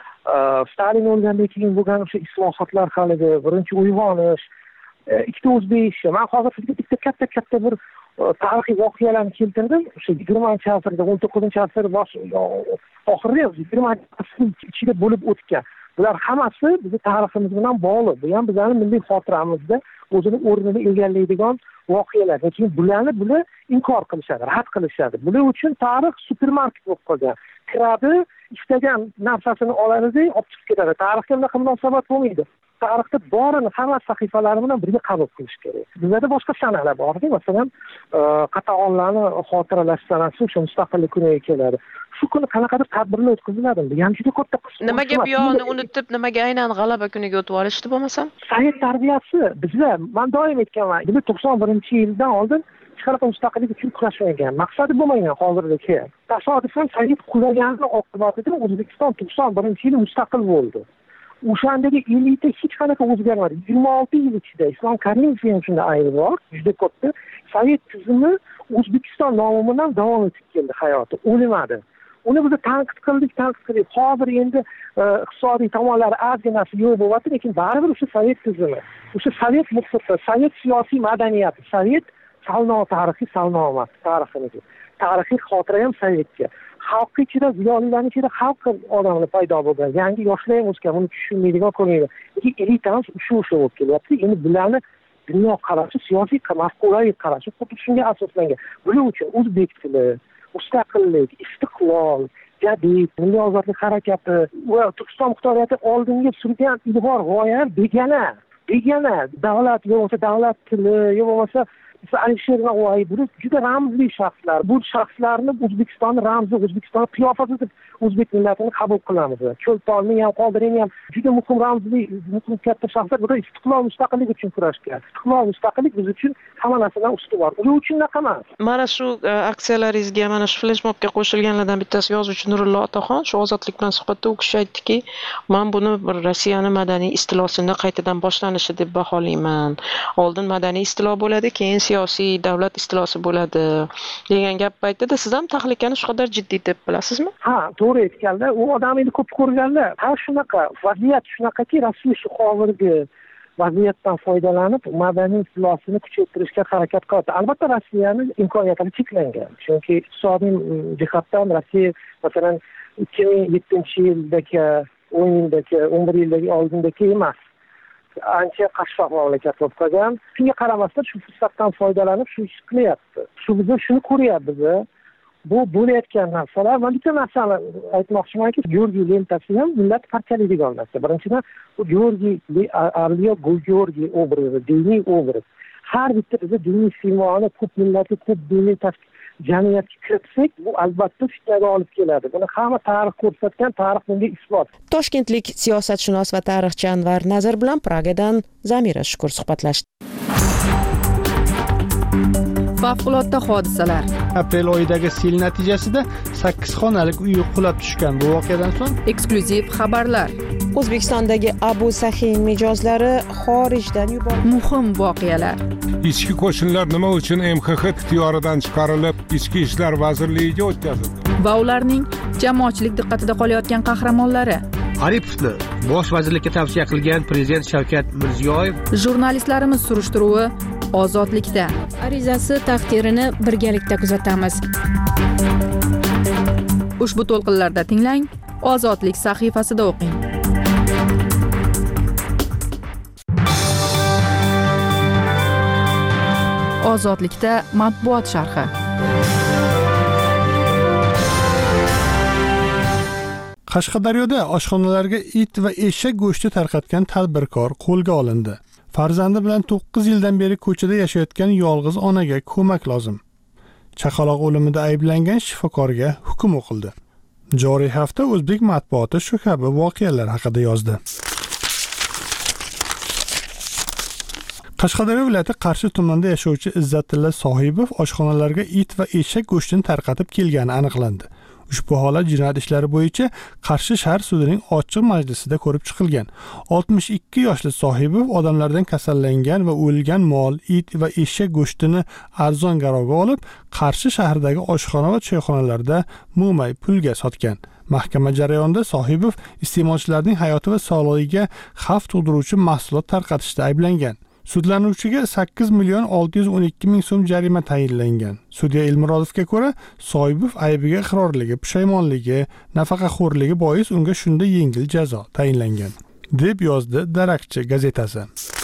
Stalin o'lgandan keyin bo'lgan o'sha islohotlar haligi birinchi uyg'onish, ikkita o'zbek ishi. Men hozir sizga bitta katta-katta bir tarixiy voqealarni keltirdim. O'sha yigirmanchi asrda, o'n to'qqizinchi asr bosh oxirida yigirmanchi asr ichida bo'lib o'tgan. Bular hammasi bizning tariximiz bilan bog'liq. Bu ham bizning milliy xotiramizda o'zini o'rnini egallaydigan voqealar. Lekin bularni bular inkor qilishadi, rad qilishadi. Bular uchun tarix supermarket bo'lib qolgan. Kiradi, istagan narsasini oladi, olib chiqib ketadi. Tarixga bunaqa munosabat bo'lmaydi. Tarixda borini hamma sahifalari bilan birga qabul qilish kerak. Bizda boshqa sanalar bor-ku, masalan, qatag'onlarni xotiralash sanasi o'sha mustaqillik kuniga keladi. Shu kuni qanaqadir tadbirlar o'tkaziladi. Bu ham juda katta qism. Nimaga bu yo'lni unutib, nimaga aynan g'alaba kuniga o'tib olishdi bo'lmasam? Sovet tarbiyasi bizlar, men doim aytganman, biz to'qson birinchi yildan oldin hech qanaqa mustaqillik uchun kurashmagan. Maqsadi bo'lmagan hozirgacha. Tasodifan Sovet qulaganining oqibatida O'zbekiston to'qson birinchi yil mustaqil bo'ldi. O'shandagi elita hech qanaqa o'zgarmadi. yigirma olti yil ichida Islom Karimov ham shunda aybi bor, juda katta. Sovet tizimi O'zbekiston nomi bilan davom etib keldi hayoti, o'lmadi. Uni biz tanqid qildik, tanqid qildik. Hozir endi iqtisodiy tomonlari ozginasi yo'q bo'lyapti, lekin baribir o'sha Sovet tizimi, o'sha Sovet muhiti, Sovet siyosiy madaniyati, Sovet salno tarixi, salno tariximiz. Tarixiy xotira ham Sovetga. Xalq ichida, ziyolilarning ichida xalq odamlar paydo bo'lgan. Yangi yoshlar ham o'sgan, buni tushunmaydigan ko'rmaydi. Lekin elitamiz shu o'sha bo'lib kelyapti. Endi bularni dunyo qarashi, siyosiy mafkuraviy qarashi xuddi shunga asoslangan. Buning uchun o'zbek tili, mustaqillik, istiqlol, jadid, milliy ozodlik harakati va Turkiston muxtoriyati oldinga surgan ilg'or g'oyalar begona, begona davlat yo'q, davlat tili yo'q bo'lmasa Alisher Navoiy bu juda ramzli shaxslar. Bu shaxslarni O'zbekistonning ramzi, O'zbekistonning qiyofasi deb o'zbek millatini qabul qilamiz. Cho'lponning ham, Qodiriyning ham juda muhim ramzli, muhim katta shaxslar. Bu istiqlol, mustaqillik uchun kurashgan. Istiqlol, mustaqillik biz uchun hamma narsadan ustuvor. Ular uchun naqamas. Mana shu aksiyalaringizga, mana shu fleshmobga qo'shilganlardan bittasi yozuvchi Nurullo Otaxon shu ozodlik bilan suhbatda u kishi aytdiki, "Men buni bir Rossiyaning madaniy istilosini qaytadan boshlanishi deb baholayman. Oldin madaniy istilo bo'ladi, keyin siyosiy davlat istilosi bo'ladi" degan gap aytdi-da, siz ham tahlikani shu qadar jiddiy deb bilasizmi? Ha, to'g'ri aytganlar. U odam endi ko'p ko'rganlar. Ha, shunaqa vaziyat shunaqaki, Rossiya shu hozirgi vaziyatdan foydalanib madaniy istilosini kuchaytirishga harakat qiladi. Albatta Rossiyaning imkoniyatlari cheklangan. Chunki iqtisodiy jihatdan Rossiya masalan ikki ming yettinchi yildagi, o'n yildagi, o'n bir yildagi oldindagi emas. Ancha qashshoq mamlakat bo'lib qolgan. Shunga qaramasdan shu fursatdan foydalanib shu ish qilyapti. Shu biz shuni ko'ryapmiz. Bu bo'layotgan narsalar, men bitta narsani aytmoqchimanki, Georgiy lentasi ham millat parchalaydigan narsa. Birinchidan, bu Georgiy Arliyo Georgiy obrazi, diniy obraz. Har bitta bizni diniy siymoni ko'p millatli, ko'p diniy jamiyatga kiritsak, bu albatta fitnaga olib keladi. Buni hamma tarix ko'rsatgan, tarix bunga isbot. Toshkentlik siyosatshunos va tarixchi Anvar Nazar bilan Pragadan Zamira Shukur suhbatlashdi. Favqulodda hodisalar. Aprel oyidagi sel natijasida sakkiz xonalik uy qulab tushgan. Bu voqeadan so'ng eksklyuziv xabarlar. O'zbekistondagi Abu Sahin mijozlari xorijdan yuborildi. Muhim voqealar. Ichki qo'shinlar nima uchun M X X ixtiyoridan chiqarilib, Ichki ishlar vazirligiga o'tkazildi? Va ularning jamoatchilik diqqatida qolayotgan qahramonlari. Aripovni bosh vazirlikka tavsiya qilgan prezident Shavkat Mirziyoyev. Jurnalistlarimiz surishtiruvi ozodlikda. Arizasi taqdirini birgalikda kuzatamiz. Ushbu to'lqinlarda tinglang, Ozodlik sahifasida o'qing. Ozodlikda matbuot sharhi. Qashqadaryoda oshxonalarga it va eshak go'shti tarqatgan tadbirkor qo'lga olindi. Farzandi bilan to'qqiz yildan beri ko'chada yashayotgan yolg'iz onaga ko'mak lozim. Chaqaloq o'limida ayblangan shifokorga hukm o'qildi. Joriy hafta o'zbek matbuoti shu kabi voqealar haqida yozdi. Qashqadaryo viloyati Qarshi tumanida yashovchi Izzatilla Sohibov oshxonalarga it va eshak go'shtini tarqatib kelgani aniqlandi. Ushbu holat jinoyat ishlari bo'yicha Qarshi shahar sudining ochiq majlisida ko'rib chiqilgan. oltmish ikki yoshli Sohibov odamlardan kasallangan va o'lgan mol, it va eshak go'shtini arzon garovga olib, Qarshi shahridagi oshxona va choyxonalarda mo'may pulga sotgan. Mahkama jarayonida Sohibov iste'molchilarning hayoti va sog'lig'iga xavf tug'diruvchi mahsulot tarqatishda ayblangan. Sudlanuvchiga sakkiz million olti yuz o'n ikki ming so'm jarima tayinlangan. Sudya Elmurodovga ko'ra, Sohibov aybiga iqrorligi, pushaymonligi, nafaqaxo'rligi bois unga shunda yengil jazo tayinlangan, deb yozdi Darakchi gazetasi.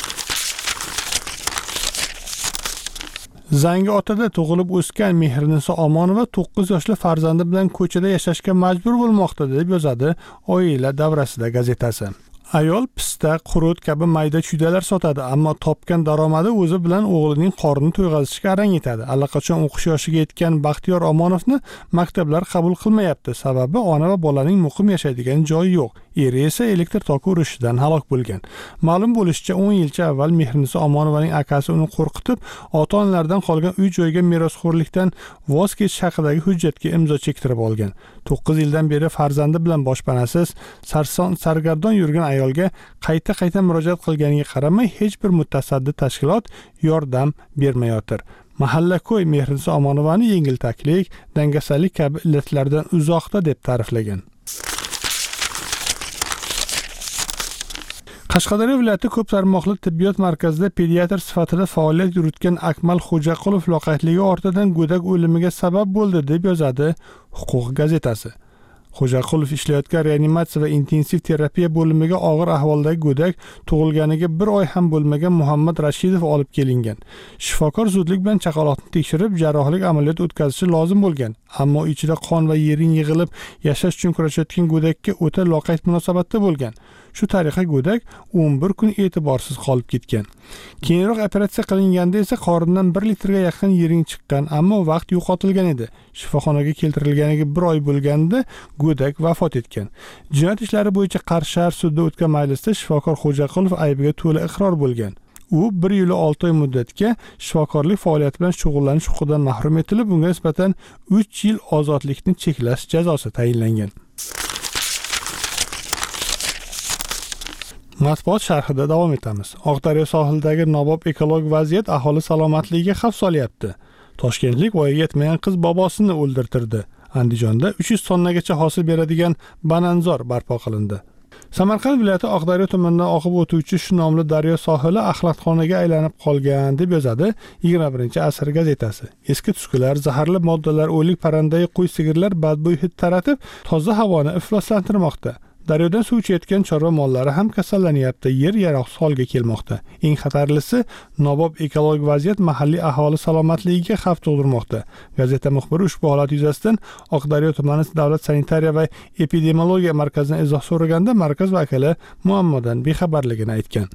Zangiotada tug'ilib o'sgan Mehriniso Omonova to'qqiz yoshli farzandi bilan ko'chada yashashga majbur bo'lmoqda, deb yozadi Oila davrasida gazetasi. Ayol pista, qurut kabi mayda chuydalar sotadi, ammo topgan daromadi o'zi bilan o'g'lining qornini to'yg'azishga arang etadi. Allaqachon o'qish yoshiga yetgan Baxtiyor Omonovni maktablar qabul qilmayapti. Sababi ona va bolaning muqim yashaydigan joyi yo'q. Eri esa elektr toki urishidan halok bo'lgan. Ma'lum bo'lishicha, o'n yilcha avval Mehriniso Omonovaning akasi uni qo'rqitib, ota-onalardan qolgan uy joyga merosxo'rlikdan voz kechish haqidagi hujjatga imzo chektirib olgan. to'qqiz yildan beri farzandi bilan boshpanasiz, sarson sargardon yurgan ayolga qayta-qayta murojaat qilganiga qaramay, hech bir mutasaddi tashkilot yordam bermayotir. Mahalla-ko'y Mehriniso Omonovani yengiltaklik, dangasalik kabi illatlardan uzoqda deb ta'riflagan. Qashqadaryo viloyati ko'p tarmoqli tibbiyot markazida pediatr sifatida faoliyat yuritgan Akmal Xo'jaqulov loqaydligi ortidan go'dak o'limiga sabab bo'ldi, deb yozadi Huquq gazetasi. Xo'jaqulov ishlayotgan reanimatsiya va intensiv terapiya bo'limiga og'ir ahvoldagi go'dak tug'ilganiga bir oy ham bo'lmagan Muhammad Rashidov olib kelingan. Shifokor zudlik bilan chaqaloqni tekshirib, jarrohlik amaliyot o'tkazishi lozim bo'lgan, ammo ichida qon va yiring yig'ilib, yashash uchun kurashayotgan go'dakka o'ta loqayd munosabatda bo'lgan. Shu tariqa go'dak o'n bir kun e'tiborsiz qolib ketgan. Keyinroq operatsiya qilinganda esa qornidan bir litrga yaqin yiring chiqqan, ammo vaqt yo'qotilgan edi. Shifoxonaga keltirilganiga bir oy bo'lganda go'dak vafot etgan. Jinoyat ishlari bo'yicha Qarshi shahar sudida o'tgan majlisda shifokor Xo'jaqulov aybiga to'la iqror bo'lgan. U bir yil olti oy muddatga shifokorlik faoliyati bilan shug'ullanish huquqidan mahrum etilib, unga nisbatan uch yil ozodlikni cheklash jazosi tayinlangan. Matbuot sharhida davom etamiz. Oqdaryo sohilidagi nobob ekologik vaziyat aholi salomatligiga xavf solyapti. Toshkentlik voyaga yetmagan qiz bobosini o'ldirtirdi. Andijonda uch yuz tonnagacha hosil beradigan bananzor barpo qilindi. Samarqand viloyati Oqdaryo tumanidan oqib o'tuvchi shu nomli daryo sohili axlatxonaga aylanib qolgan, deb yozadi yigirma birinchi asr gazetasi. Eski tuskular, zaharli moddalar, o'lik parrandayi qo'y sigirlar badbo'y hid taratib, toza havoni ifloslantirmoqda. Daryodan suv ichayotgan chorva mollari ham kasallanyapti, yer yaroqsiz holga kelmoqda. Eng xatarlisi, nobob ekologik vaziyat mahalliy aholi salomatligiga xavf tug'dirmoqda. Gazeta muxbiri ushbu holat yuzasidan Oqdaryo tumani davlat sanitariya va epidemiologiya markazidan izoh so'raganda, markaz vakili muammodan bexabarligini aytgan.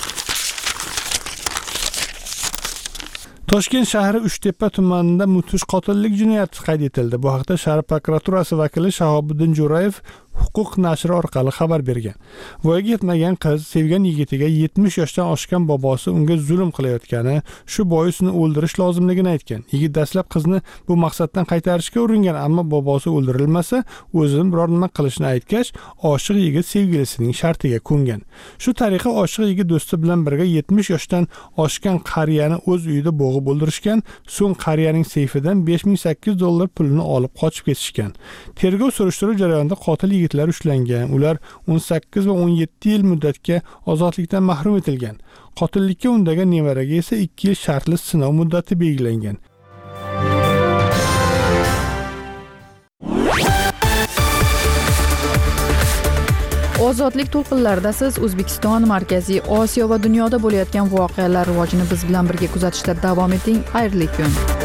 Toshkent shahri Uchtepa tumanida mudhish qotillik jinoyati qayd etildi. Bu haqda shahar prokuraturasi vakili Shahobiddin Jo'rayev huquq nashri orqali xabar bergan. Voyaga yetmagan qiz sevgan yigitiga yetmish yoshdan oshgan bobosi unga zulm qilayotgani, shu bois uni o'ldirish lozimligini aytgan. Yigit dastlab qizni bu maqsaddan qaytarishga uringan, ammo bobosi o'ldirilmasa, o'zini biror nima qilishni aytgach, oshiq yigit sevgilisining shartiga ko'ngan. Shu tariqa oshiq yigit do'sti bilan birga yetmish yoshdan oshgan qariyani o'z uyida bo'g'ib o'ldirishgan, so'ng qariyaning seyfidan besh ming sakkiz yuz dollar pulini olib qochib ketishgan. Tergov surishtiruv jarayonida qotil yigitlar ushlangan. Ular o'n sakkiz va o'n yetti yil muddatga ozodlikdan mahrum etilgan. Qotillikka undagan nevaraga esa ikki yil shartli sinov muddati belgilangan. Ozodlik to'lqinlarida siz O'zbekiston, Markaziy Osiyo va dunyoda bo'layotgan voqealar rivojini biz bilan birga kuzatishda davom eting. Xayrli kun.